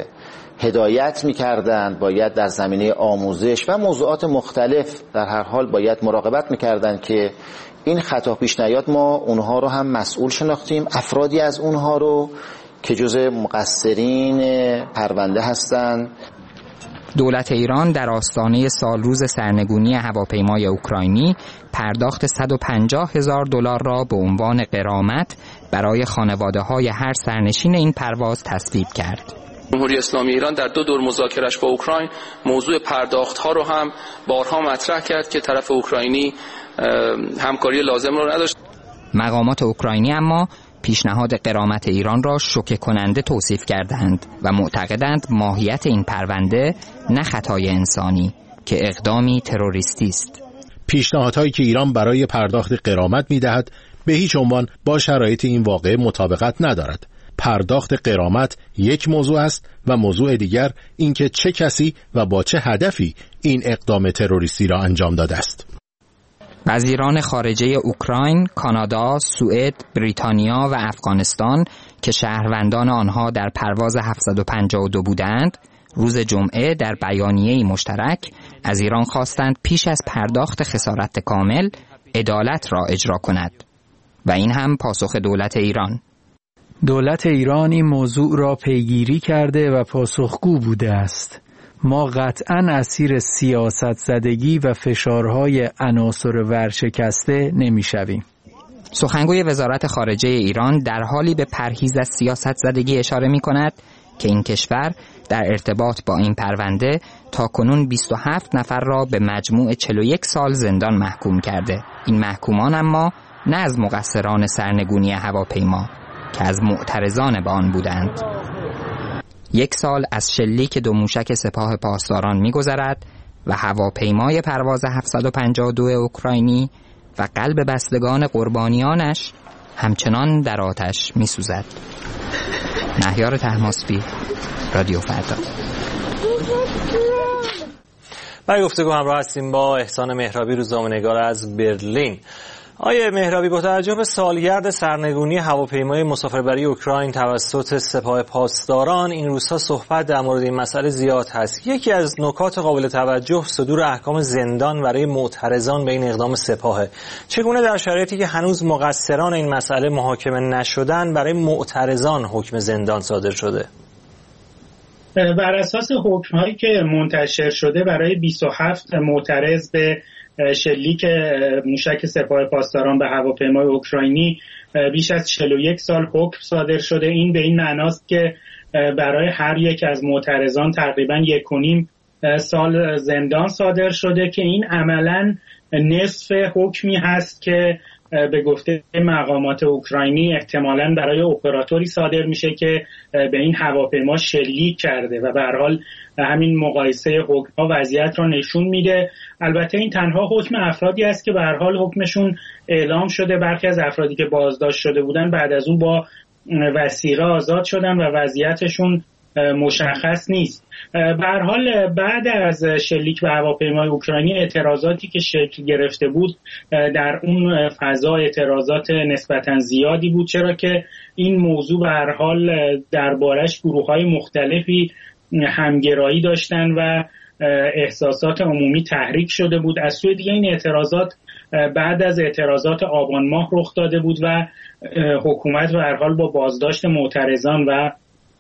هدایت می‌کردند، باید در زمینه آموزش و موضوعات مختلف در هر حال باید مراقبت می‌کردند که این خطا پیش نیاد. ما اونها رو هم مسئول شناختیم، افرادی از اونها رو که جزء مقصرین پرونده هستند. دولت ایران در آستانه سالروز سرنگونی هواپیمای اوکراینی پرداخت $150,000 را به عنوان غرامت برای خانواده‌های هر سرنشین این پرواز تصویب کرد. جمهوری اسلامی ایران در 2 دور مذاکره‌اش با اوکراین موضوع پرداخت‌ها رو هم بارها مطرح کرد که طرف اوکراینی همکاری لازم رو نداشت. مقامات اوکراینی اما پیشنهاد غرامت ایران را شوکه کننده توصیف کردند و معتقدند ماهیت این پرونده نه خطای انسانی که اقدامی تروریستی است. پیشنهادهایی که ایران برای پرداخت غرامت می‌دهد به هیچ عنوان با شرایط این واقعه مطابقت ندارد. پرداخت غرامت یک موضوع است و موضوع دیگر اینکه چه کسی و با چه هدفی این اقدام تروریستی را انجام داده است. وزیران خارجه اوکراین، کانادا، سوئد، بریتانیا و افغانستان که شهروندان آنها در پرواز 752 بودند، روز جمعه در بیانیه‌ای مشترک از ایران خواستند پیش از پرداخت خسارت کامل عدالت را اجرا کند و این هم پاسخ دولت ایران. دولت ایران این موضوع را پیگیری کرده و پاسخگو بوده است. ما قطعاً اسیر سیاست زدگی و فشارهای عناصر ورشکسته نمی‌شویم. سخنگوی وزارت خارجه ایران در حالی به پرهیز از سیاست زدگی اشاره می‌کند که این کشور در ارتباط با این پرونده تاکنون 27 نفر را به مجموع 41 سال زندان محکوم کرده. این محکومان اما نه از مقصران سرنگونی هواپیما که از معترضان به آن بودند. 1 سال از شلیک 2 موشک سپاه پاسداران می‌گذرد و هواپیمای پرواز 752 اوکراینی و قلب بستگان قربانیانش همچنان در آتش می‌سوزد. مهیار طهماسبی، رادیو فردا. برای گفتگو همراه هستیم با احسان مهرابی، روزنامه‌نگار از برلین. آقای مهرابی، با توجه به سالگرد سرنگونی هواپیمای مسافربری اوکراین توسط سپاه پاسداران، این روزها صحبت در مورد این مسئله زیاد هست. یکی از نکات قابل توجه صدور احکام زندان برای معترضان به این اقدام سپاهه. چگونه در شرایطی که هنوز مقصران این مسئله محاکمه نشدن برای معترضان حکم زندان صادر شده؟ بر اساس حکم‌هایی که منتشر شده برای 27 معترض به شلیک موشک سپاه پاسداران به هواپیمای اوکراینی بیش از 41 سال حکم صادر شده. این به این معناست که برای هر یک از معترضان تقریباً 1.5 سال زندان صادر شده که این عملاً نصف حکمی هست که به گفته مقامات اوکراینی احتمالاً برای اپراتوری صادر میشه که به این هواپیما شلیک کرده و به هر حال همین مقایسه حکم‌ها وضعیت را نشون میده. البته این تنها حکم افرادی است که به هر حال حکمشون اعلام شده. برخی از افرادی که بازداشت شده بودن بعد از اون با وثیقه آزاد شدن و وضعیتشون مشخص نیست. به هر حال بعد از شلیک به هواپیمای اوکراینی اعتراضاتی که شکل گرفته بود در اون فضا اعتراضات نسبتاً زیادی بود، چرا که این موضوع به هر حال دربارش گروه‌های مختلفی همگرایی داشتن و احساسات عمومی تحریک شده بود. از سوی دیگه این اعتراضات بعد از اعتراضات آبان ماه رخ داده بود و حکومت به هر حال با بازداشت معترضان و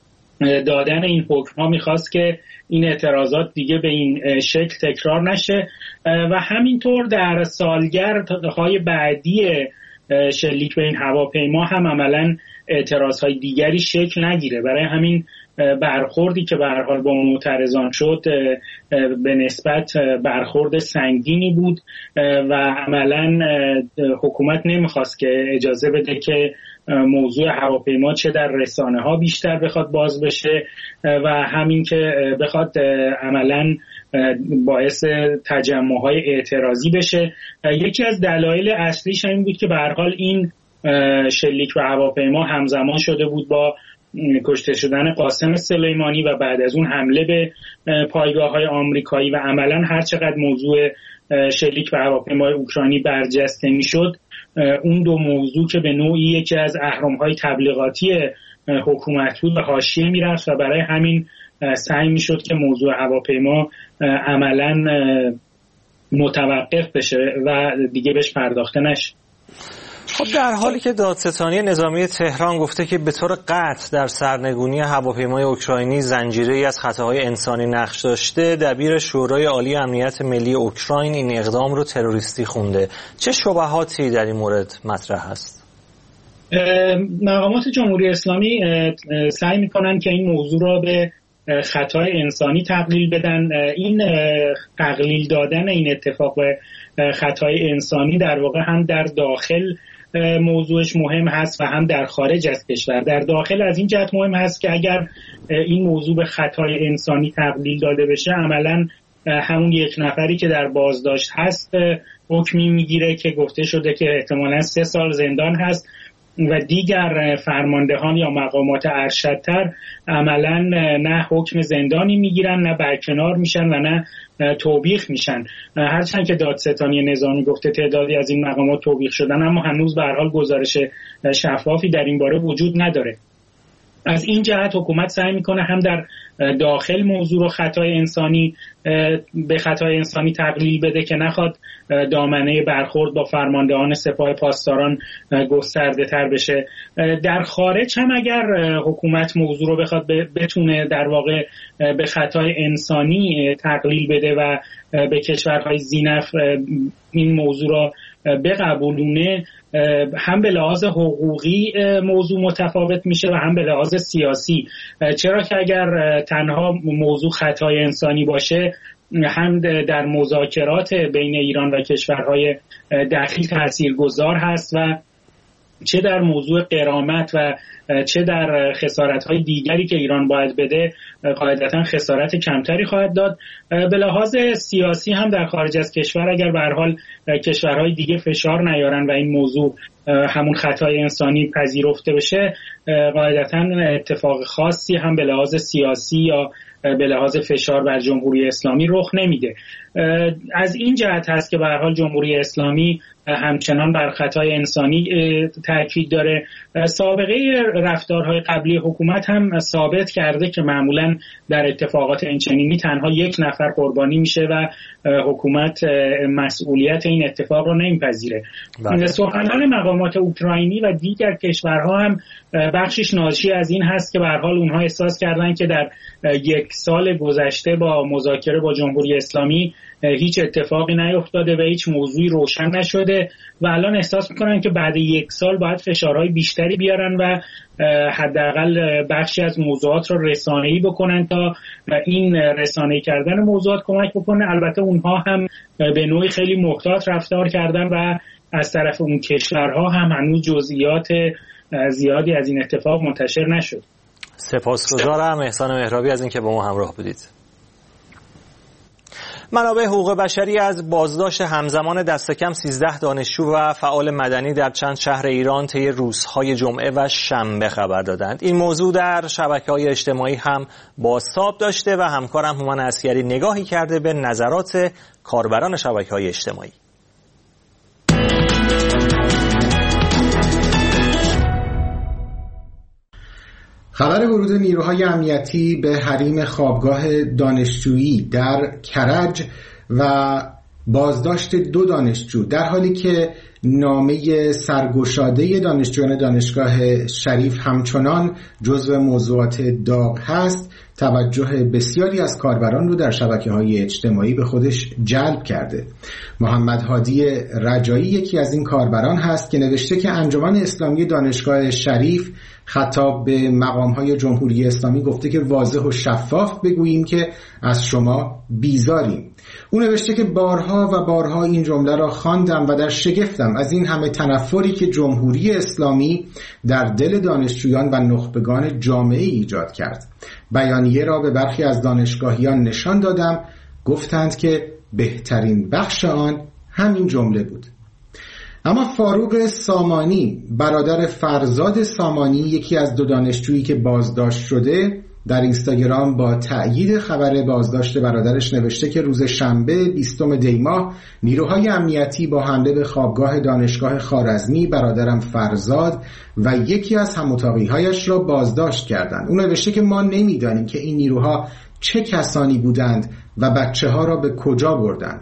دادن این حکم‌ها میخواست که این اعتراضات دیگه به این شکل تکرار نشه و همینطور در سالگردهای بعدی شلیک به این هواپیما هم عملاً اعتراضهای دیگری شکل نگیره. برای همین برخوردی که به هر حال با معترضان شد به نسبت برخورد سنگینی بود و عملاً حکومت نمیخواست که اجازه بده که موضوع هواپیما چه در رسانه ها بیشتر بخواد باز بشه و همین که بخواد عملاً باعث تجمع‌های اعتراضی بشه. یکی از دلایل اصلیش این بود که به هر حال این شلیک به هواپیما همزمان شده بود با کشته شدن قاسم سلیمانی و بعد از اون حمله به پایگاه‌های آمریکایی و عملاً هر چقدر موضوع شلیک به هواپیمای اوکراینی برجسته میشد، اون دو موضوع که به نوعی یکی از اهرم‌های تبلیغاتی حکومت بود به حاشیه میرفت و برای همین سعی میشد که موضوع هواپیما عملاً متوقف بشه و دیگه بهش پرداخته نشه. خب در حالی که دادستانی نظامی تهران گفته که به طور قطع در سرنگونی هواپیمای اوکراینی زنجیره‌ای از خطاهای انسانی نقش داشته، دبیر شورای عالی امنیت ملی اوکراین این اقدام رو تروریستی خونده. چه شبهاتی در این مورد مطرح هست؟ مقامات جمهوری اسلامی سعی می‌کنن که این موضوع را به خطای انسانی تقلیل بدن. این تقلیل دادن این اتفاق به خطای انسانی در واقع هم در داخل موضوعش مهم هست و هم در خارج از کشور. در داخل از این جهت مهم هست که اگر این موضوع به خطای انسانی تقلیل داده بشه، عملاً همون 1 نفری که در بازداشت هست حکمی میگیره که گفته شده که احتمالاً 3 سال زندان هست و دیگر فرماندهان یا مقامات ارشدتر عملاً نه حکم زندانی میگیرن، نه برکنار میشن و نه توبیخ میشن. هرچند که دادستانی نظامی گفته تعدادی از این مقامات توبیخ شدن، اما هنوز به هر حال گزارش شفافی در این باره وجود نداره. از این جهت حکومت سعی میکنه هم در داخل موضوع رو خطای انسانی به خطای انسانی تقلیل بده که نخواد دامنه برخورد با فرماندهان سپاه پاسداران گسترده تر بشه. در خارج هم اگر حکومت موضوع رو بخواد بتونه در واقع به خطای انسانی تقلیل بده و به کشورهای ذی‌نفع این موضوع رو بقبولونه، هم به لحاظ حقوقی موضوع متفاوت میشه و هم به لحاظ سیاسی. چرا که اگر تنها موضوع خطای انسانی باشه، هم در مذاکرات بین ایران و کشورهای دخیل تاثیرگذار هست و چه در موضوع غرامت و چه در خسارت‌های دیگری که ایران باید بده قاعدتاً خسارت کمتری خواهد داد. به لحاظ سیاسی هم در خارج از کشور اگر به هر حال کشورهای دیگه فشار نیارن و این موضوع همون خطای انسانی پذیرفته بشه، قاعدتاً اتفاق خاصی هم به لحاظ سیاسی یا به لحاظ فشار بر جمهوری اسلامی رخ نمیده. از این جهت هست که به هر حال جمهوری اسلامی همچنان بر خطای انسانی تاکید داره. سابقه رفتارهای قبلی حکومت هم ثابت کرده که معمولا در اتفاقات اینچنینی تنها یک نفر قربانی میشه و حکومت مسئولیت این اتفاق رو نمیپذیره. سخنان مقامات اوکراینی و دیگر کشورها هم بخشش ناشی از این هست که به هر حال اونها احساس کردن که در یک سال گذشته با مذاکره با جمهوری اسلامی هیچ اتفاقی نیفتاده و هیچ موضوعی روشن نشده و الان احساس میکنن که بعد یک سال باید فشارهای بیشتری بیارن و حداقل بخشی از موضوعات رو رسانه‌ای بکنن تا این رسانه‌ای کردن موضوعات کمک بکنه. البته اونها هم به نوعی خیلی محتاط رفتار کردن و از طرف اون کشورها هم هنوز جزئیات زیادی از این اتفاق منتشر نشد. سپاسگزارم احسان مهرابی از اینکه با ما همراه بودید. منابع حقوق بشری از بازداشت همزمان دست کم 13 دانشجو و فعال مدنی در چند شهر ایران طی روزهای جمعه و شنبه خبر دادند. این موضوع در شبکه‌های اجتماعی هم بازتاب داشته و همکارم هومن عسگری نگاهی کرده به نظرات کاربران شبکه‌های اجتماعی. خبر ورود نیروهای امنیتی به حریم خوابگاه دانشجویی در کرج و بازداشت 2 دانشجو در حالی که نامه سرگشاده دانشجویان دانشگاه شریف همچنان جزو موضوعات داغ هست، توجه بسیاری از کاربران رو در شبکه‌های اجتماعی به خودش جلب کرده. محمد هادی رجایی یکی از این کاربران هست که نوشته که انجمن اسلامی دانشگاه شریف خطاب به مقام‌های جمهوری اسلامی گفته که واضح و شفاف بگوییم که از شما بیزاریم. او نوشته که بارها و بارها این جمله را خواندم و در شگفتم از این همه تنفری که جمهوری اسلامی در دل دانشجویان و نخبگان جامعه ایجاد کرد. بیانیه را به برخی از دانشگاهیان نشان دادم، گفتند که بهترین بخش آن همین جمله بود. اما فاروق سامانی برادر فرزاد سامانی یکی از 2 دانشجویی که بازداشت شده در اینستاگرام با تأیید خبر بازداشت برادرش نوشته که روز شنبه 20 دی ماه نیروهای امنیتی با حمله به خوابگاه دانشگاه خوارزمی برادرم فرزاد و یکی از هم‌اتاقی‌هایش را بازداشت کردند. او نوشته که ما نمی‌دانیم که این نیروها چه کسانی بودند و بچه‌ها را به کجا بردند.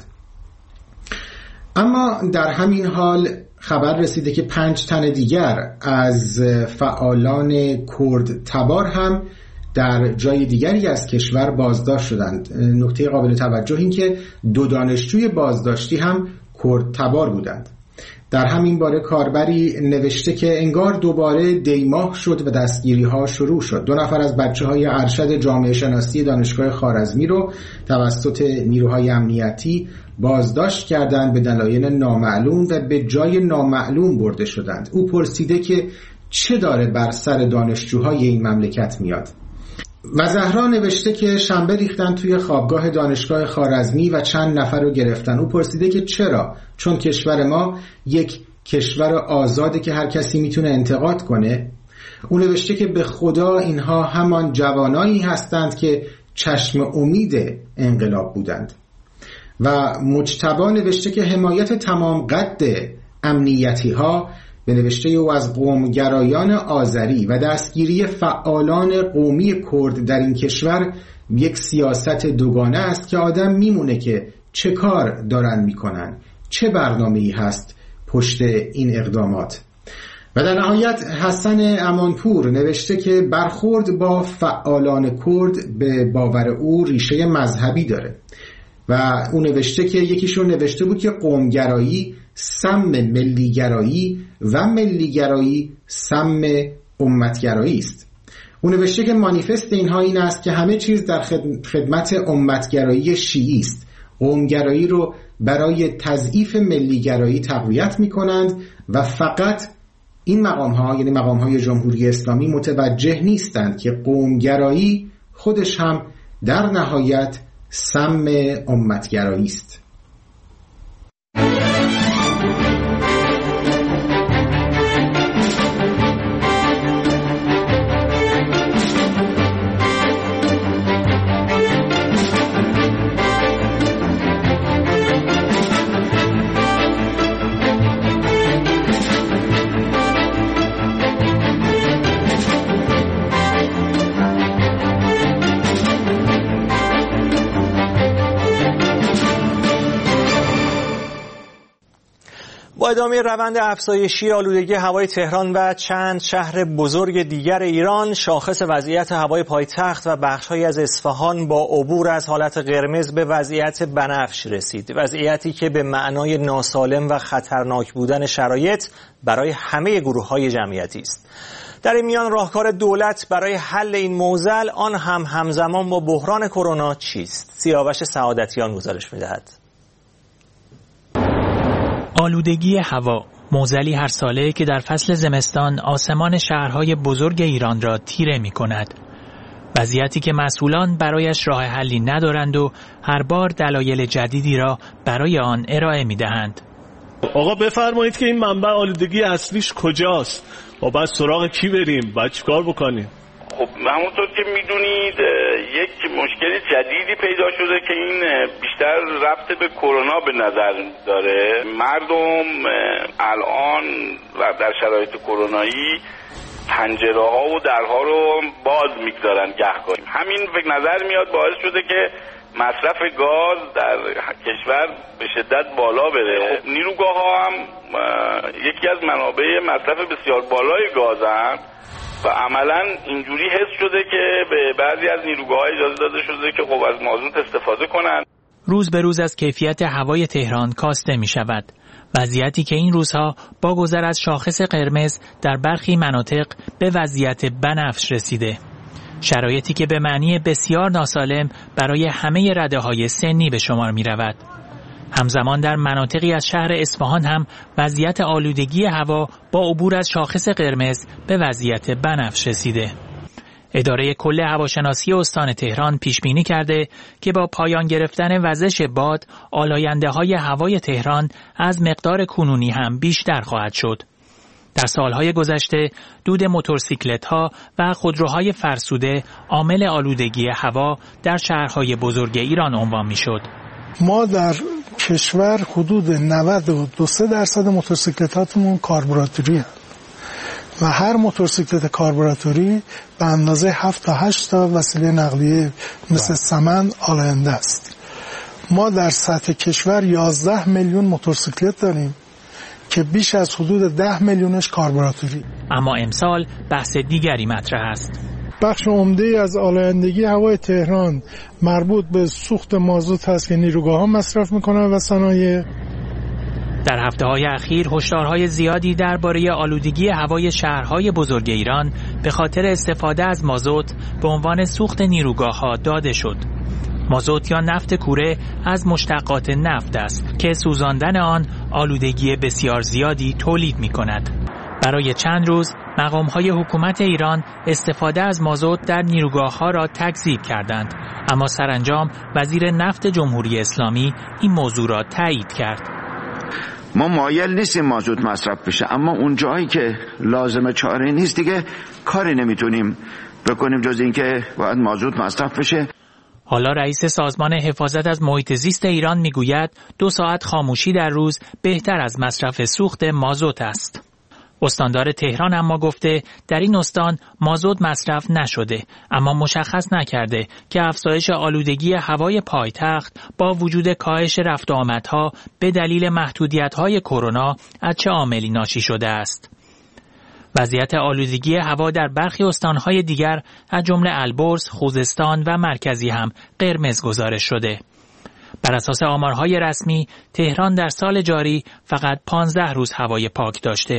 اما در همین حال خبر رسیده که 5 تن دیگر از فعالان کرد تبار هم در جای دیگری از کشور بازداشت شدند. نکته قابل توجه این که 2 دانشجوی بازداشتی هم کرد تبار بودند. در همین باره کاربری نوشته که انگار دوباره دیماه شد و دستگیری ها شروع شد. 2 نفر از بچه‌های ارشد جامعه شناسی دانشگاه خوارزمی رو توسط نیروهای امنیتی بازداشت کردند به دلایل نامعلوم و به جای نامعلوم برده شدند. او پرسیده که چه داره بر سر دانشجوهای این مملکت میاد. و زهرا نوشته که شنبه ریختن توی خوابگاه دانشگاه خوارزمی و چند نفر رو گرفتن. او پرسیده که چرا؟ چون کشور ما یک کشور آزاده که هر کسی میتونه انتقاد کنه. او نوشته که به خدا اینها همان جوانایی هستند که چشم امید انقلاب بودند. و مجتبی نوشته که حمایت تمام قد امنیتی ها به نوشته او از قومگرایان آذری و دستگیری فعالان قومی کرد در این کشور یک سیاست دوگانه است که آدم میمونه که چه کار دارن میکنن، چه برنامه‌ای هست پشت این اقدامات. و در نهایت حسن امانپور نوشته که برخورد با فعالان کرد به باور او ریشه مذهبی داره و او نوشته که یکیشون نوشته بود که قومگرایی سم ملیگرایی و ملیگرایی سم امتگرایی است. او نوشته که مانیفست اینها این است که همه چیز در خدمت امتگرایی شیعی است. قومگرایی رو برای تضعیف ملیگرایی تقویت می کنند و فقط این مقام‌ها یعنی مقام‌های جمهوری اسلامی متوجه نیستند که قومگرایی خودش هم در نهایت سم امتگرایی است. با ادامه روند افزایشی آلودگی هوای تهران و چند شهر بزرگ دیگر ایران، شاخص وضعیت هوای پایتخت و بخش‌هایی از اصفهان با عبور از حالت قرمز به وضعیت بنفش رسید. وضعیتی که به معنای ناسالم و خطرناک بودن شرایط برای همه گروه‌های جمعیتی است. در این میان راهکار دولت برای حل این معضل، آن هم همزمان با بحران کرونا چیست؟ سیاوش سعادتیان گزارش می‌دهد. آلودگی هوا، معضلی هر ساله که در فصل زمستان آسمان شهرهای بزرگ ایران را تیره می کند. وضعیتی که مسئولان برایش راه حلی ندارند و هر بار دلایل جدیدی را برای آن ارائه می دهند. آقا بفرمایید که این منبع آلودگی اصلیش کجاست؟ و بعد سراغ کی بریم؟ باید چیکار بکنیم؟ خب همونطور که میدونید یک مشکل جدیدی پیدا شده که این بیشتر ربط به کرونا به نظر داره. مردم الان در شرایط کرونایی پنجره‌ها و درها رو باز میگذارن گهگاهی. همین به نظر میاد باعث شده که مصرف گاز در کشور به شدت بالا بره. خب نیروگاه‌ها هم یکی از منابع مصرف بسیار بالای گازن و عملا اینجوری حس شده که به بعضی از نیروگاه‌ها اجازه داده شده که خب از مازوت استفاده کنن. روز به روز از کیفیت هوای تهران کاسته می شود. وضعیتی که این روزها با گذر از شاخص قرمز در برخی مناطق به وضعیت بنفش رسیده. شرایطی که به معنی بسیار ناسالم برای همه رده‌های سنی به شمار می رود. همزمان در مناطقی از شهر اصفهان هم وضعیت آلودگی هوا با عبور از شاخص قرمز به وضعیت بنفش رسیده. اداره کل هواشناسی استان تهران پیش بینی کرده که با پایان گرفتن وزش باد، آلاینده‌های هوای تهران از مقدار کنونی هم بیشتر خواهد شد. در سالهای گذشته دود موتورسیکلت‌ها و خودروهای فرسوده عامل آلودگی هوا در شهرهای بزرگ ایران عنوان می‌شد. ما در کشور حدود 92% موتورسیکلتاتمون کاربراتوری هست و هر موتورسیکلت کاربراتوری به اندازه 7 تا 8 تا وسیله نقلیه مثل سمن آلاینده است. ما در سطح کشور 11 میلیون موتورسیکلت داریم که بیش از حدود 10 میلیونش کاربراتوری. اما امسال بحث دیگری مطرح است. بخش عمده از آلایندگی هوای تهران مربوط به سوخت مازوت هست که نیروگاه‌ها مصرف می‌کنن و صنایع. در هفته‌های اخیر هشدارهای زیادی درباره آلودگی هوای شهرهای بزرگ ایران به خاطر استفاده از مازوت به عنوان سوخت نیروگاه‌ها داده شد. مازوت یا نفت کوره از مشتقات نفت است که سوزاندن آن آلودگی بسیار زیادی تولید می‌کند. برای چند روز مقام‌های حکومت ایران استفاده از مازوت در نیروگاه‌ها را تکذیب کردند، اما سرانجام وزیر نفت جمهوری اسلامی این موضوع را تایید کرد. ما مایل نیستیم مازوت مصرف بشه، اما اون جایی که لازمه چاره نیست دیگه کاری نمیتونیم بکنیم جز اینکه باید مازوت مصرف بشه. حالا رئیس سازمان حفاظت از محیط زیست ایران میگوید 2 ساعت خاموشی در روز بهتر از مصرف سوخت مازوت است. استاندار تهران اما گفته در این استان مازوت مصرف نشده، اما مشخص نکرده که افزایش آلودگی هوای پایتخت با وجود کاهش رفت و آمدها به دلیل محدودیت‌های کرونا از چه عاملی ناشی شده است. وضعیت آلودگی هوا در برخی استان‌های دیگر از جمله البرز، خوزستان و مرکزی هم قرمز گزارش شده. بر اساس آمارهای رسمی تهران در سال جاری فقط 15 روز هوای پاک داشته.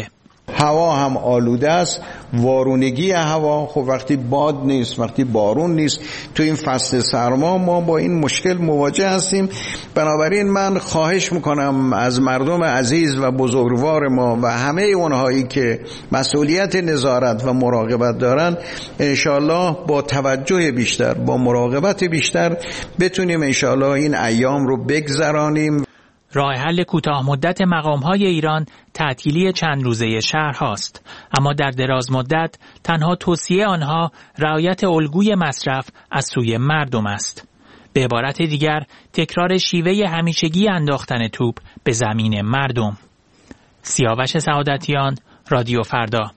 هوا هم آلوده است، وارونگی هوا، خب وقتی باد نیست، وقتی بارون نیست، تو این فصل سرما ما با این مشکل مواجه هستیم. بنابراین من خواهش میکنم از مردم عزیز و بزرگوار ما و همه اونهایی که مسئولیت نظارت و مراقبت دارن، انشالله با توجه بیشتر، با مراقبت بیشتر بتونیم انشالله این ایام رو بگذرانیم. راه حل کوتاه مدت مقام‌های ایران تعطیلی چند روزه شهرهاست، اما در دراز مدت تنها توصیه آنها رعایت الگوی مصرف از سوی مردم است. به عبارت دیگر تکرار شیوه همیشگی انداختن توپ به زمین مردم. سیاوش سعادتیان، رادیو فردا.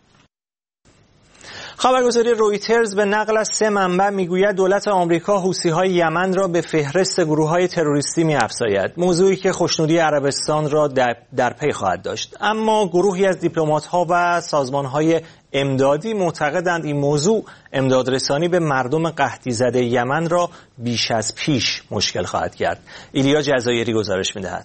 خبرگزاری رویترز به نقل از 3 منبع میگوید دولت آمریکا حوثی‌های یمن را به فهرست گروه‌های تروریستی می‌افزاید، موضوعی که خوشنودی عربستان را در پی خواهد داشت. اما گروهی از دیپلمات‌ها و سازمان‌های امدادی معتقدند این موضوع امدادرسانی به مردم قحطی‌زده یمن را بیش از پیش مشکل خواهد کرد. ایلیا جزایری گزارش می‌دهد.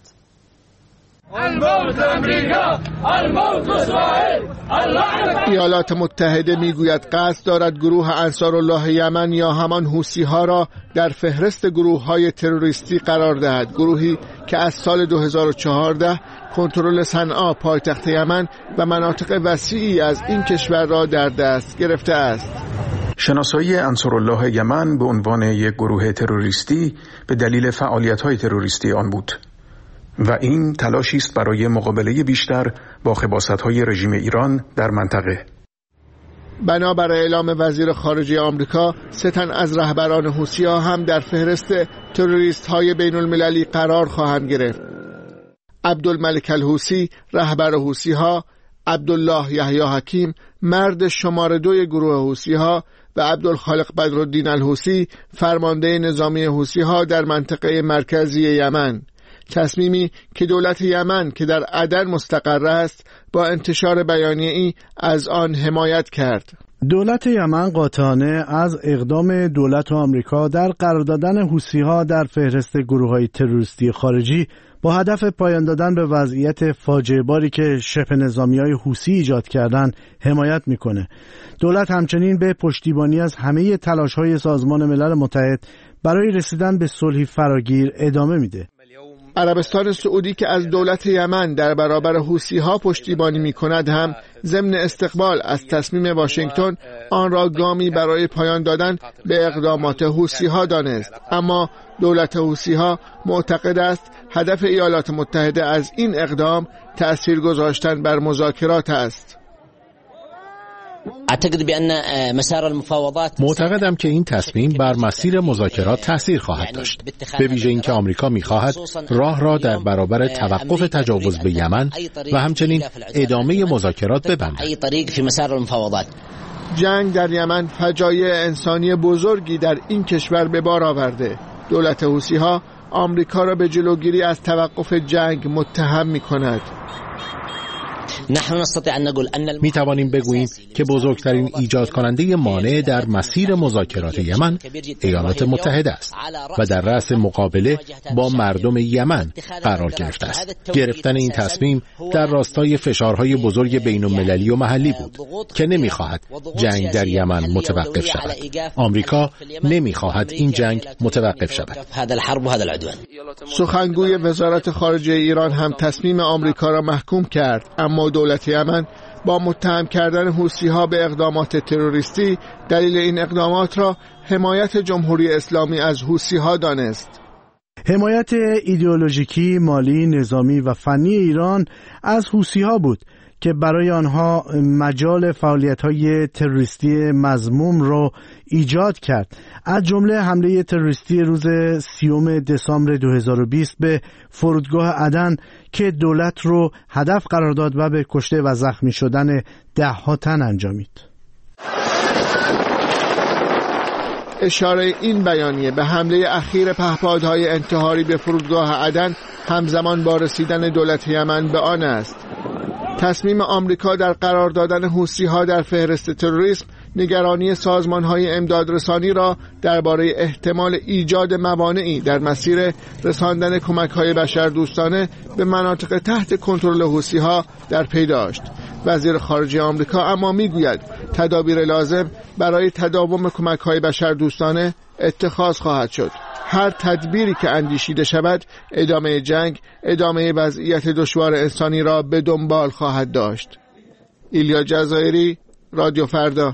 ایالات متحده میگوید قصد دارد گروه انصارالله یمن یا همان حوثی‌ها را در فهرست گروه‌های تروریستی قرار دهد، گروهی که از سال 2014 کنترل صنعا پایتخت یمن و مناطق وسیعی از این کشور را در دست گرفته است. شناسایی انصارالله یمن به عنوان یک گروه تروریستی به دلیل فعالیت‌های تروریستی آن بود و این تلاشی است برای مقابله بیشتر با خباثت‌های رژیم ایران در منطقه. بنابر اعلام وزیر خارجه آمریکا، 3 تن از رهبران حوثی‌ها هم در فهرست تروریست‌های بین‌المللی قرار خواهند گرفت. عبدالملک الحوثی رهبر حوثی‌ها، عبدالله یحیی حکیم مرد شماره 2 گروه حوثی‌ها و عبدالخالق بدرالدین الحوثی فرمانده نظامی حوثی‌ها در منطقه مرکزی یمن. تصمیمی که دولت یمن که در عدن مستقر است با انتشار بیانیه‌ای از آن حمایت کرد. دولت یمن قاطعانه از اقدام دولت آمریکا در قرار دادن حوثی‌ها در فهرست گروه‌های تروریستی خارجی با هدف پایان دادن به وضعیت فاجعه باری که شبه نظامی‌های حوثی ایجاد کردند حمایت می‌کنه. دولت همچنین به پشتیبانی از همه تلاش‌های سازمان ملل متحد برای رسیدن به صلحی فراگیر ادامه میده. عربستان سعودی که از دولت یمن در برابر حوثی‌ها پشتیبانی می‌کند هم ضمن استقبال از تصمیم واشنگتن آن را گامی برای پایان دادن به اقدامات حوثی‌ها دانست، اما دولت حوثی‌ها معتقد است هدف ایالات متحده از این اقدام تأثیر گذاشتن بر مذاکرات است. معتقدم که این تصمیم بر مسیر مذاکرات تأثیر خواهد داشت، به ویژه اینکه آمریکا می‌خواهد راه را در برابر توقف تجاوز به یمن و همچنین ادامه مذاکرات ببندد. جنگ در یمن فجایع انسانی بزرگی در این کشور به بار آورده. دولت حوثی‌ها آمریکا را به جلوگیری از توقف جنگ متهم می‌کند. می توانیم بگوییم که بزرگترین ایجاد کننده مانع در مسیر مذاکرات یمن ایالات متحده است و در رأس مقابله با مردم یمن قرار گرفته است. گرفتن این تصمیم در راستای فشارهای بزرگ بین‌المللی و محلی بود که نمی‌خواهد جنگ در یمن متوقف شود. آمریکا نمی‌خواهد این جنگ متوقف شود. سخنگوی وزارت خارجه ایران هم تصمیم آمریکا را محکوم کرد، اما دولت یمن با متهم کردن حوثی‌ها به اقدامات تروریستی دلیل این اقدامات را حمایت جمهوری اسلامی از حوثی‌ها دانست. حمایت ایدئولوژیکی، مالی، نظامی و فنی ایران از حوثی‌ها بود که برای آنها مجال فعالیت‌های تروریستی مذموم را ایجاد کرد، از جمله حمله تروریستی روز 30 دسامبر 2020 به فرودگاه عدن که دولت رو هدف قرار داد و به کشته و زخمی شدن 10 تن انجامید. اشاره این بیانیه به حمله اخیر پهپادهای انتحاری به فرودگاه عدن همزمان با رسیدن دولت یمن به آن است. تصمیم آمریکا در قرار دادن حوثی‌ها در فهرست تروریسم نگرانی سازمان‌های امدادرسانی را درباره احتمال ایجاد موانعی در مسیر رساندن کمک‌های بشردوستانه به مناطق تحت کنترل حوثی‌ها در پی داشت. وزیر خارجه آمریکا اما میگوید تدابیر لازم برای تداوم کمک‌های بشردوستانه اتخاذ خواهد شد. هر تدبیری که اندیشیده شود ادامه جنگ، ادامه وضعیت دشوار انسانی را به دنبال خواهد داشت. ایلیا جزایری، رادیو فردا.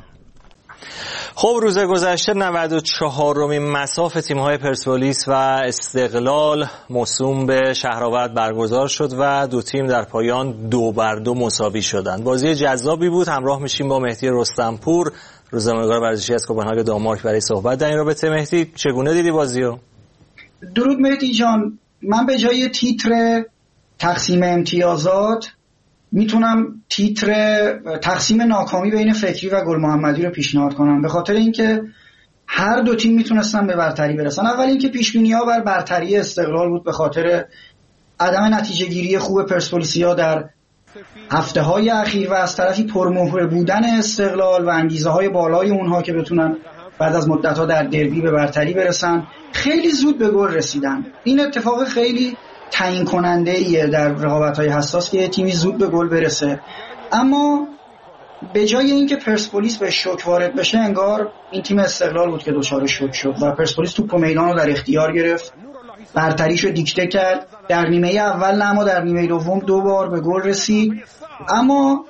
خب روز گذشته 94مین مساف تیم‌های پرسپولیس و استقلال موسوم به شهرآورد برگزار شد و دو تیم در پایان 2-2 مساوی شدند. بازی جذابی بود. همراه میشیم با مهدی رستمپور، روزنامه‌نگار ورزشی از کوپنهاگ دانمارک، برای صحبت در این رابطه. مهدی، چگونه دیدی بازیو؟ درود مهدی جان. من به جای تیتر تقسیم امتیازات میتونم تیتر تقسیم ناکامی بین فکری و گل محمدی رو پیشنهاد کنم، به خاطر اینکه هر دو تیم میتونستن به برتری برسن. اول اینکه پیش‌بینی‌ها بر برتری استقلال بود به خاطر عدم نتیجه گیری خوب پرسپولیسیا در هفته‌های اخیر و از طرفی پرمهره بودن استقلال و انگیزه‌های بالای اونها که بتونن بعد از مدت‌ها در دربی به برتری برسن. خیلی زود به گل رسیدن. این اتفاق خیلی تعیین کننده ایه در رقابت‌های حساس که تیمی زود به گل برسه. اما به جای اینکه پرسپولیس به شوک وارد بشه، انگار این تیم استقلال بود که دچار شوک شد و پرسپولیس توپ و میدان رو در اختیار گرفت، برتریشو دیکته کرد. در نیمه اول نه، اما در نیمه دوم 2 بار به گل رسید. اما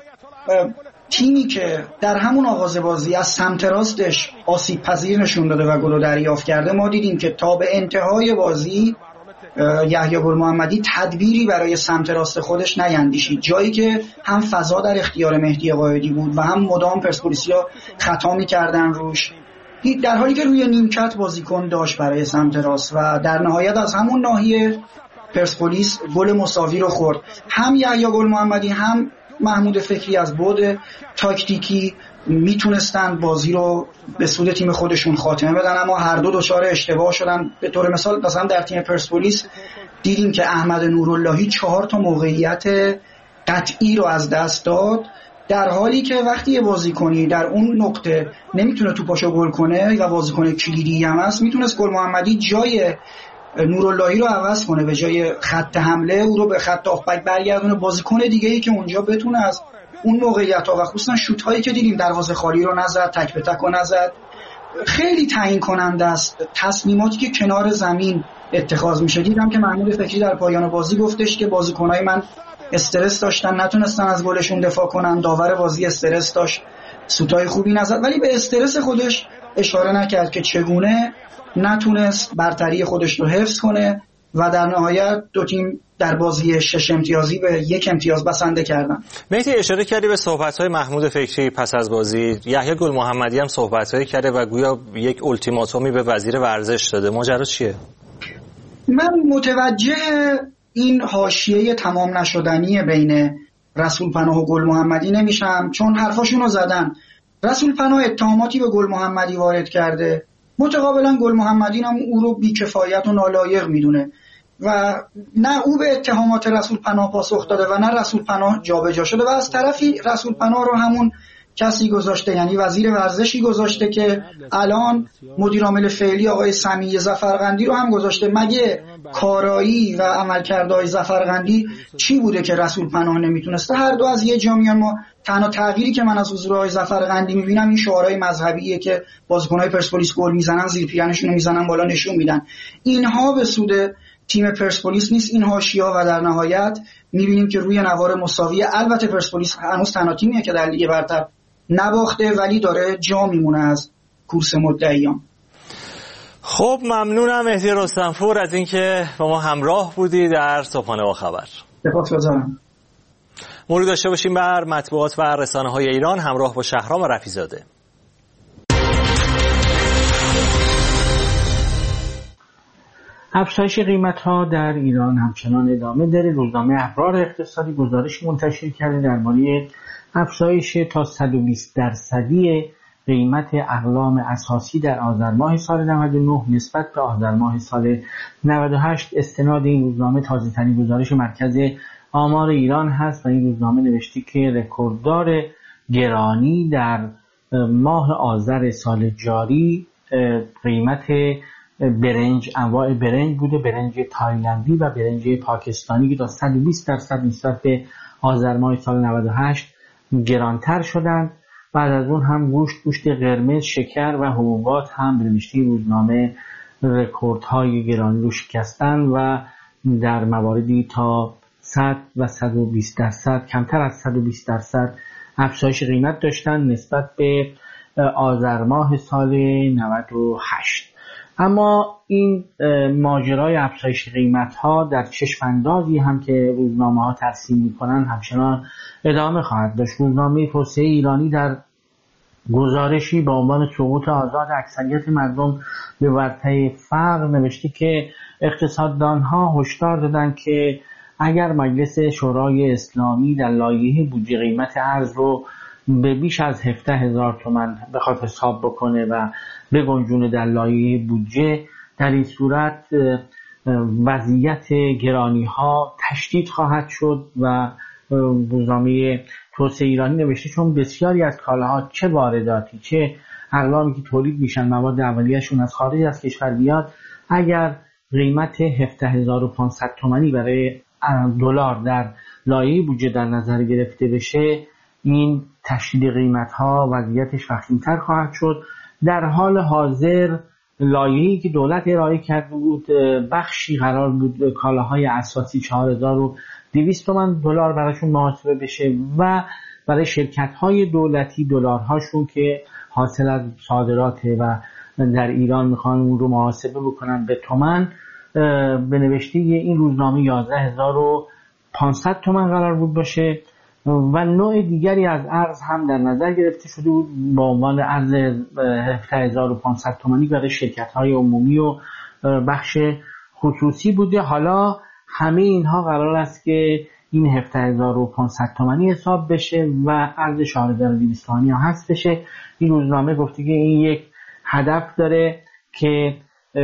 تیمی که در همون آغاز بازی از سمت راستش آسیب پذیر نشون داده و گل دریافت کرده، ما دیدیم که تا به انتهای بازی یحیی گل محمدی تدبیری برای سمت راست خودش نیندیشید، جایی که هم فضا در اختیار مهدی قائدی بود و هم مدام پرسپولیسیا خطا می‌کردن روش، در حالی که روی نیمکت بازیکن داشت برای سمت راست و در نهایت از همون ناحیه پرسپولیس گل مساوی رو خورد. هم یحیی گل محمدی هم محمود فکری از بعد تاکتیکی میتونستن بازی رو به سود تیم خودشون خاتمه بدن، اما هر دو دچار اشتباه شدن. به طور مثلا در تیم پرسپولیس دیدیم که احمد نوراللهی 4 تا موقعیت قطعی رو از دست داد، در حالی که وقتی یه بازیکنی در اون نقطه نمیتونه توپاشو گل کنه و بازیکن کلیدی هم هست، میتونست گل محمدی جای نوراللهی رو عوض کنه، به جای خط حمله او رو به خط هافبک برگردونه، بازیکن دیگه‌ای که اونجا بتونه از اون موقعیت‌ها و خصوصا شوت‌هایی که دیدیم دروازه خالی رو نزد، تک به تک رو نزد، خیلی تعیین کننده است. تصمیماتی که کنار زمین اتخاذ میشه، دیدم که محمود فکری در پایان بازی گفتش که بازیکن‌های من استرس داشتن، نتونستن از گلشون دفاع کنن، داور بازی استرس داشت، سوتای خوبی نزد، ولی به استرس خودش اشاره نکرد که چگونه نتونست برتری خودش رو حفظ کنه و در نهایت دو تیم در بازی 6 امتیازی به 1 امتیاز بسنده کردن. مهدی، اشاره کردی به صحبت‌های محمود فکری پس از بازی. یحیی گل محمدی هم صحبت‌هایی کرده و گویا یک التیماتومی به وزیر ورزش داده. ماجرا چیه؟ من متوجه این حاشیه تمام نشدنی بین رسول پناه و گل محمدی نمیشم، چون حرفاشون رو زدن. رسول پناه اتهاماتی به گل محمدی وارد کرده، متقابلا گل محمدی هم او رو بی‌کفایت و نالایق میدونه و نه او به اتهامات رسول پناه پاسخ داده و نه رسول پناه جابجا شده و از طرفی رسول پناه رو همون کسی گذاشته، یعنی وزیر ورزشی گذاشته که الان مدیر عامل فعلی آقای سمیع ظفرقندی رو هم گذاشته. مگه کارایی و عملکردهای ظفرقندی چی بوده که رسول پناه نمیتونسته؟ هر دو از یه جامعه. ما تنها تغییری که من از حضور آقای ظفرقندی میبینم این شعارهای مذهبیه که بازیکن‌های پرسپولیس گل میزنن زیر پیرنشون رو میزنن بالا نشون میدن. اینها به سود تیم پرسپولیس نیست، این حاشیه‌ها، و در نهایت میبینیم که روی نوار مساوی. البته پرسپولیس هنوز تنها تیمیه که در لیگ برتر نباخته ولی داره جا میمونه از کورس مدعیان. خب ممنونم مهدی رستمپور از اینکه با ما همراه بودی در صبحانه با خبر. سپاسگزارم. مرور داشته باشیم بر مطبوعات و رسانه‌های ایران همراه با شهرام رفیزاده. افزایش قیمت‌ها در ایران همچنان ادامه داره. روزنامه اخبار اقتصادی گزارش منتشر کرده درباره افزایش تا 120% قیمت اقلام اساسی در آذر ماه سال 99 نسبت به آذر ماه سال 98. استناد این روزنامه تازه‌ترین گزارش مرکز آمار ایران هست و این روزنامه نوشته که رکورددار گرانی در ماه آذر سال جاری قیمت برنج، انواع برنج بوده، برنج تایلندی و برنج پاکستانی که تا 120% نسبت به آذر ماه سال 98 گرانتر شدند. بعد از اون هم گوشت قرمز، شکر و حبوبات هم به نوشته روزنامه رکوردهای گرانی رو شکستن و در مواردی تا 100 و 120% کمتر از 120% افزایش قیمت داشتن نسبت به آذر ماه سال 98. اما این ماجرای افزایش قیمت ها در چشم اندازی هم که روزنامه ها ترسیم میکنن همچنان ادامه خواهد داشت. روزنامه توسعه ایرانی در گزارشی با عنوان سقوط آزاد اکثریت مردم به ورطه فقر نوشته که اقتصاددان ها هشدار دادند که اگر مجلس شورای اسلامی در لایحه بودجه قیمت ارز رو به بیش از 17,000 تومان بخواد حساب بکنه و بگنجونه در لایحه بودجه، در این صورت وضعیت گرانی ها تشدید خواهد شد. و روزنامه توسعه ایرانی نوشته چون بسیاری از کالاها چه وارداتی چه اقلامی که تولید میشن مواد اولیه‌شون از خارج از کشور بیاد، اگر قیمت 17,500 تومانی برای دلار در لایحه بودجه در نظر گرفته بشه، این تشدید قیمت ها وضعیتش وخیم‌تر خواهد شد. در حال حاضر لایحه‌ای که دولت ارائه کرده بود بخشی قرار بود کالاهای اساسی 4,200 تومان دلار براشون محاسبه بشه و برای شرکت‌های دولتی دلارهاشون که حاصل از صادرات و در ایران میخوان اون رو محاسبه بکنن به تومان، به نوشته این روزنامه 11,500 تومان قرار بود باشه و نوع دیگری از ارز هم در نظر گرفته شده بود با عنوان ارز 17,500 تومانی برای شرکت‌های عمومی و بخش خصوصی بوده. حالا همه اینها قرار است که این 17,500 تومانی حساب بشه و ارز 4,200 تومانی ها هست بشه. این روزنامه گفته که این یک هدف داره که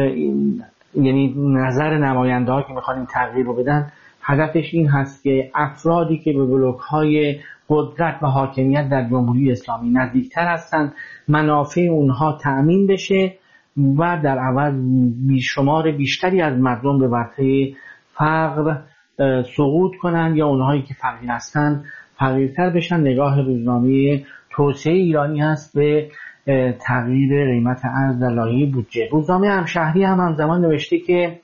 یعنی نظر نماینده ها که میخوان این تغییر رو بدن، هدفش این هست که افرادی که به بلوک‌های قدرت و حاکمیت در جمهوری اسلامی نزدیکتر هستند منافع اونها تأمین بشه و در عوض شمار بیشتری از مردم به ورطه فقر سقوط کنند یا اونهایی که فقیر هستند فقیرتر بشن. نگاه روزنامه توسعه ایرانی هست به تغییر قیمت ارز در لایحه بودجه. روزنامه همشهری هم همزمان نوشته که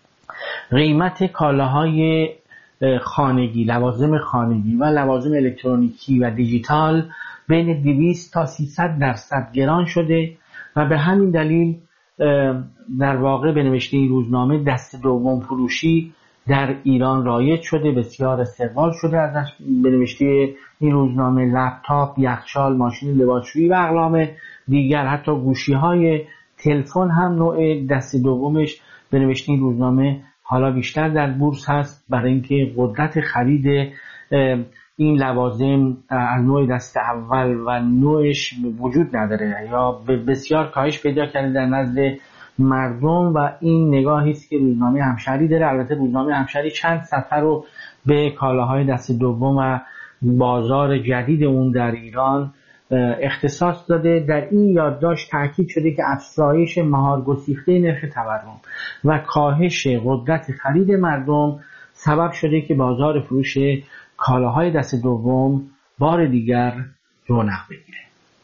قیمت کالاهای خانگی، لوازم خانگی و لوازم الکترونیکی و دیجیتال بین 200 تا 300% گران شده و به همین دلیل در واقع به نوشته این روزنامه دست دوم فروشی در ایران رایج شده، بسیار استقبال شده ازش. به نوشته این روزنامه لپتاپ، یخچال، ماشین لباسشویی و اقلام دیگر، حتی گوشی‌های تلفن هم نوع دست دومش به نوشته این روزنامه حالا بیشتر در بورس هست، برای اینکه قدرت خرید این لوازم از نوع دست اول و نوعش وجود نداره یا بسیار کاهش پیدا کرده در نزد مردم و این نگاهی است که روزنامه همشهری داره. البته روزنامه همشهری چند صفحه رو به کالاهای دست دوم و بازار جدید اون در ایران اختصاص داده. در این یادداشت تاکید شده که افزایش مهار گسیخته نرخ تورم و کاهش قدرت خرید مردم سبب شده که بازار فروش کالاهای دست دوم بار دیگر رونق بگیره.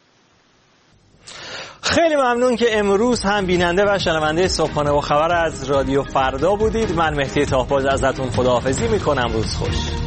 خیلی ممنون که امروز هم بیننده و شنونده صبحانه و خبر از رادیو فردا بودید. من مهدی طاهباز ازتون خداحافظی میکنم. روز خوش.